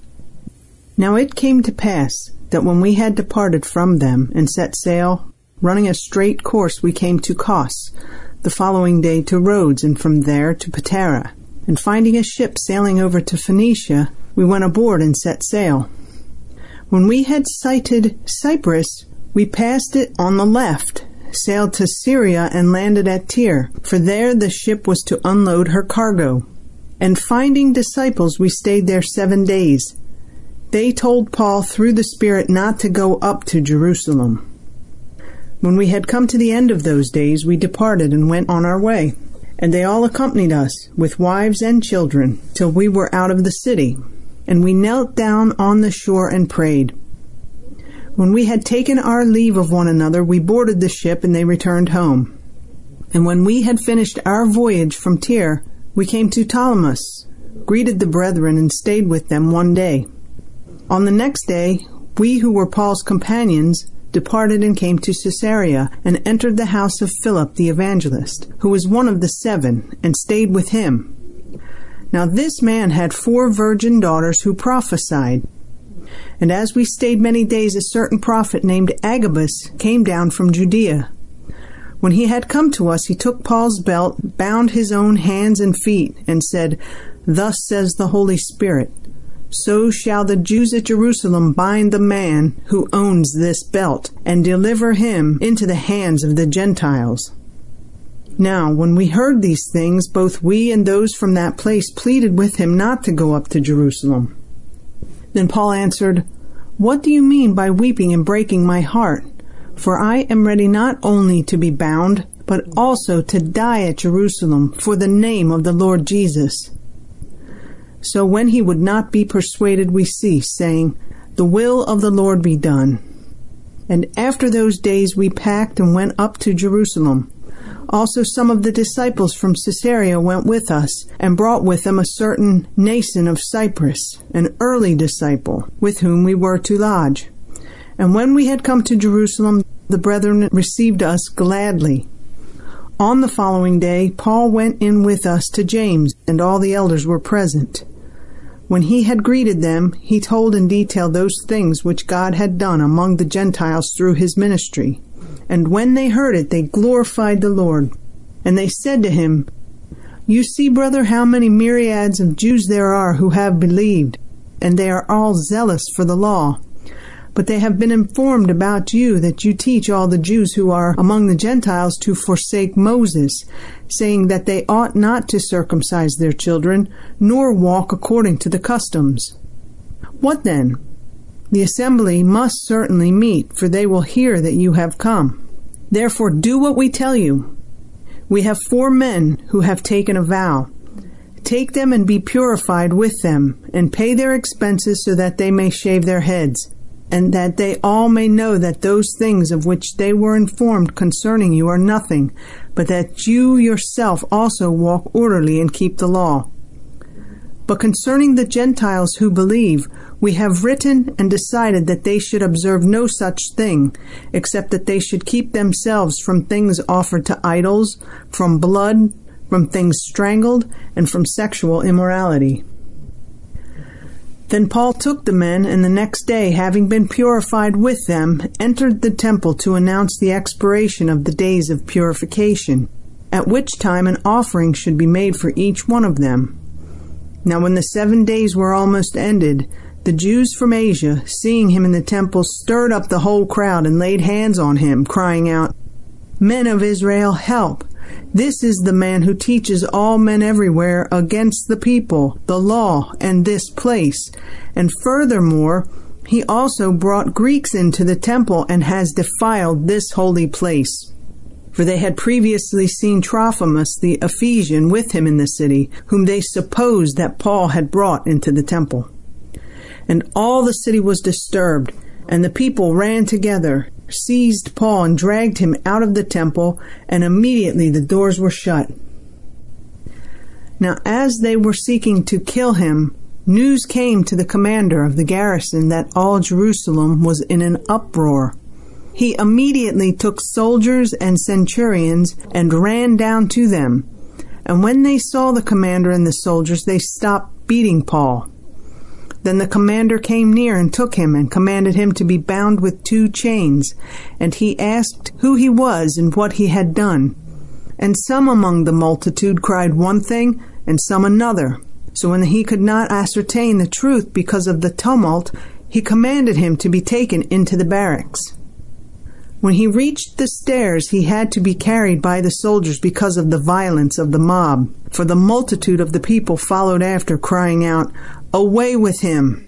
Now it came to pass that when we had departed from them and set sail, running a straight course, we came to Kos, the following day to Rhodes, and from there to Patara. And finding a ship sailing over to Phoenicia, we went aboard and set sail. When we had sighted Cyprus, we passed it on the left, sailed to Syria, and landed at Tyre, for there the ship was to unload her cargo. And finding disciples, we stayed there 7 days. They told Paul through the Spirit not to go up to Jerusalem. When we had come to the end of those days, we departed and went on our way. And they all accompanied us, with wives and children, till we were out of the city. And we knelt down on the shore and prayed. When we had taken our leave of one another, we boarded the ship, and they returned home. And when we had finished our voyage from Tyre, we came to Ptolemais, greeted the brethren, and stayed with them 1 day. On the next day, we who were Paul's companions departed and came to Caesarea, and entered the house of Philip the evangelist, who was one of the 7, and stayed with him. Now this man had 4 virgin daughters who prophesied. And as we stayed many days, a certain prophet named Agabus came down from Judea. When he had come to us, he took Paul's belt, bound his own hands and feet, and said, "Thus says the Holy Spirit, so shall the Jews at Jerusalem bind the man who owns this belt, and deliver him into the hands of the Gentiles." Now, when we heard these things, both we and those from that place pleaded with him not to go up to Jerusalem. Then Paul answered, "What do you mean by weeping and breaking my heart? For I am ready not only to be bound, but also to die at Jerusalem for the name of the Lord Jesus." So when he would not be persuaded, we ceased, saying, "The will of the Lord be done." And after those days we packed and went up to Jerusalem. Also some of the disciples from Caesarea went with us, and brought with them a certain Nason of Cyprus, an early disciple, with whom we were to lodge. And when we had come to Jerusalem, the brethren received us gladly. On the following day, Paul went in with us to James, and all the elders were present. When he had greeted them, he told in detail those things which God had done among the Gentiles through his ministry. And when they heard it, they glorified the Lord. And they said to him, "You see, brother, how many myriads of Jews there are who have believed, and they are all zealous for the law. But they have been informed about you that you teach all the Jews who are among the Gentiles to forsake Moses, saying that they ought not to circumcise their children, nor walk according to the customs. What then? The assembly must certainly meet, for they will hear that you have come. Therefore do what we tell you. We have 4 men who have taken a vow. Take them and be purified with them, and pay their expenses so that they may shave their heads, and that they all may know that those things of which they were informed concerning you are nothing, but that you yourself also walk orderly and keep the law. But concerning the Gentiles who believe, we have written and decided that they should observe no such thing, except that they should keep themselves from things offered to idols, from blood, from things strangled, and from sexual immorality. Then Paul took the men, and the next day, having been purified with them, entered the temple to announce the expiration of the days of purification, at which time an offering should be made for each one of them. Now when the 7 days were almost ended, the Jews from Asia, seeing him in the temple, stirred up the whole crowd and laid hands on him, crying out, "Men of Israel, help! This is the man who teaches all men everywhere against the people, the law, and this place. And furthermore, he also brought Greeks into the temple and has defiled this holy place." For they had previously seen Trophimus the Ephesian with him in the city, whom they supposed that Paul had brought into the temple. And all the city was disturbed, and the people ran together, seized Paul and dragged him out of the temple, and immediately the doors were shut. Now as they were seeking to kill him, news came to the commander of the garrison that all Jerusalem was in an uproar. He immediately took soldiers and centurions and ran down to them. And when they saw the commander and the soldiers, they stopped beating Paul. Then the commander came near and took him and commanded him to be bound with 2 chains. And he asked who he was and what he had done. And some among the multitude cried one thing and some another. So when he could not ascertain the truth because of the tumult, he commanded him to be taken into the barracks. When he reached the stairs, he had to be carried by the soldiers because of the violence of the mob. For the multitude of the people followed after, crying out, "Away with him!"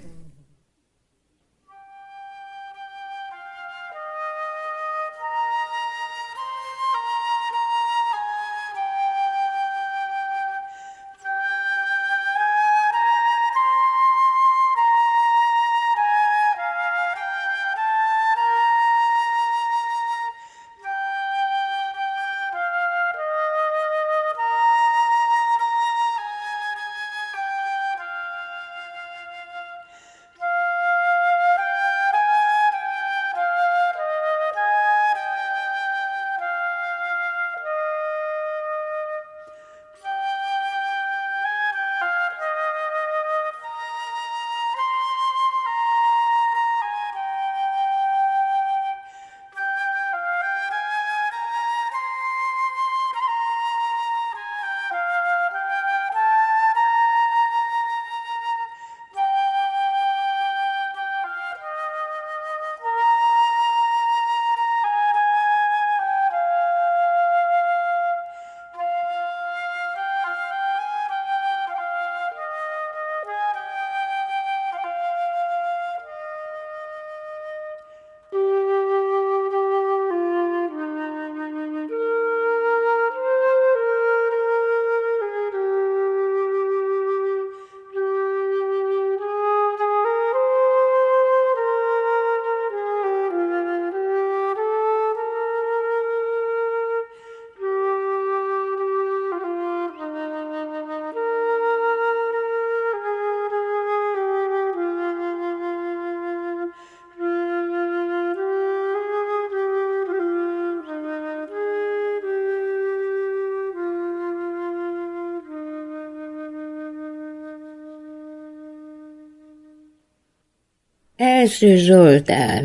Első Zsoltár.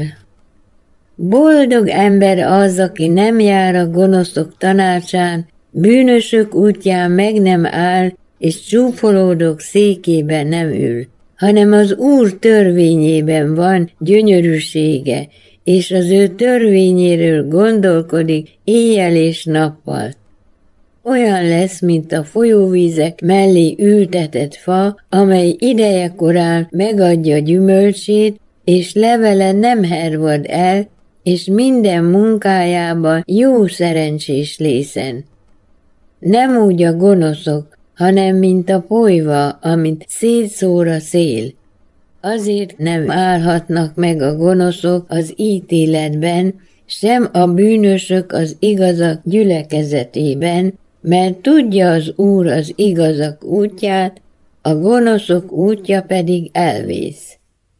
Boldog ember az, aki nem jár a gonoszok tanácsán, bűnösök útján meg nem áll, és csúfolódók székében nem ül, hanem az Úr törvényében van gyönyörűsége, és az ő törvényéről gondolkodik éjjel és nappal. olyan lesz, mint a folyóvízek mellé ültetett fa, amely idejekorán megadja gyümölcsét, és levele nem hervad el, és minden munkájában jó szerencsés lészen. Nem úgy a gonoszok, hanem mint a polyva, amit szétszór a szél. Azért nem állhatnak meg a gonoszok az ítéletben, sem a bűnösök az igazak gyülekezetében, mert tudja az Úr az igazak útját, a gonoszok útja pedig elvész.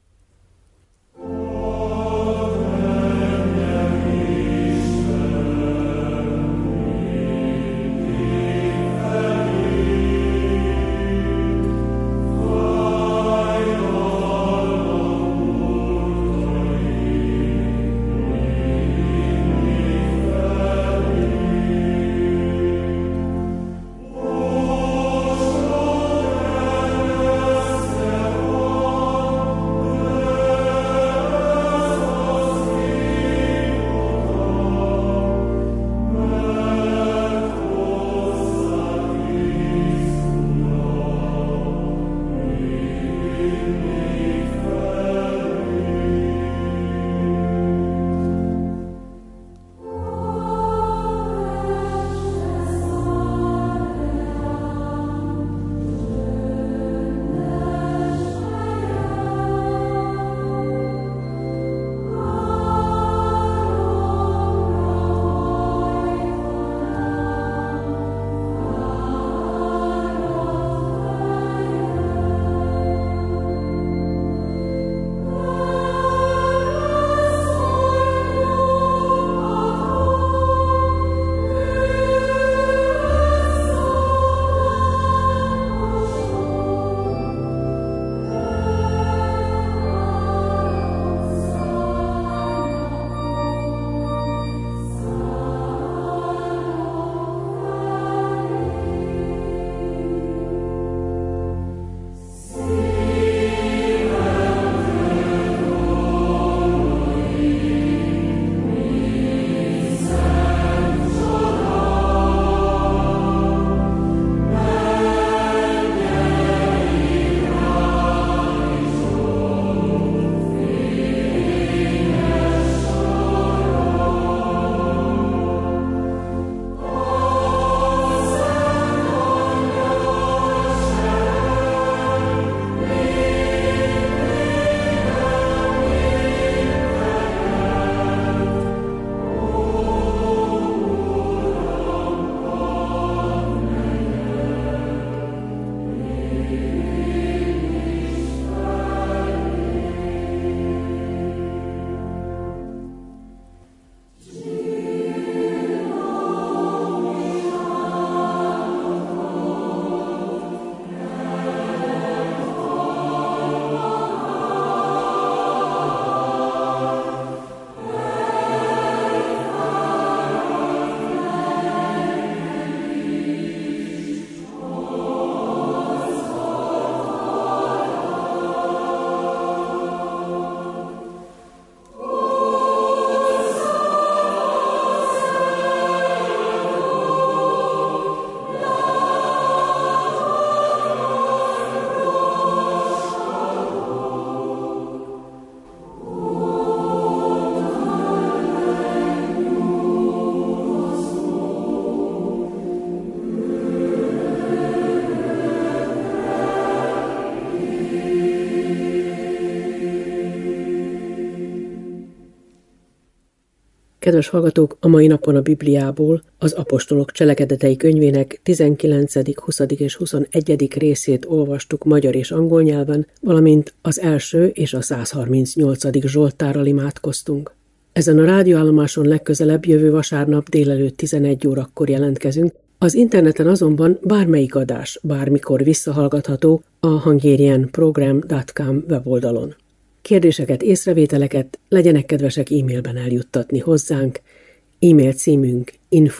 Kedves hallgatók, a mai napon a Bibliából az Apostolok cselekedetei könyvének 19., 20. és 21. részét olvastuk magyar és angol nyelven, valamint az első és a 138. Zsoltárral imádkoztunk. Ezen a rádióállomáson legközelebb jövő vasárnap délelőtt 11 órakor jelentkezünk, az interneten azonban bármelyik adás bármikor visszahallgatható a hungarianprogram.com weboldalon. Kérdéseket, észrevételeket legyenek kedvesek e-mailben eljuttatni hozzánk. E-mail címünk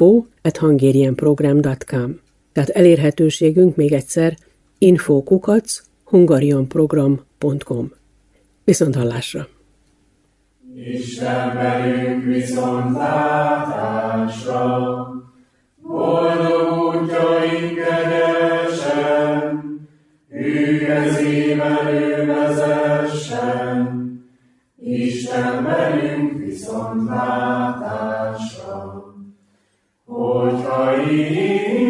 info@hungarianprogram.com. Tehát elérhetőségünk még egyszer info@hungarianprogram.com. Viszonthallásra! Isten velünk viszontlátásra, boldog Hogyha én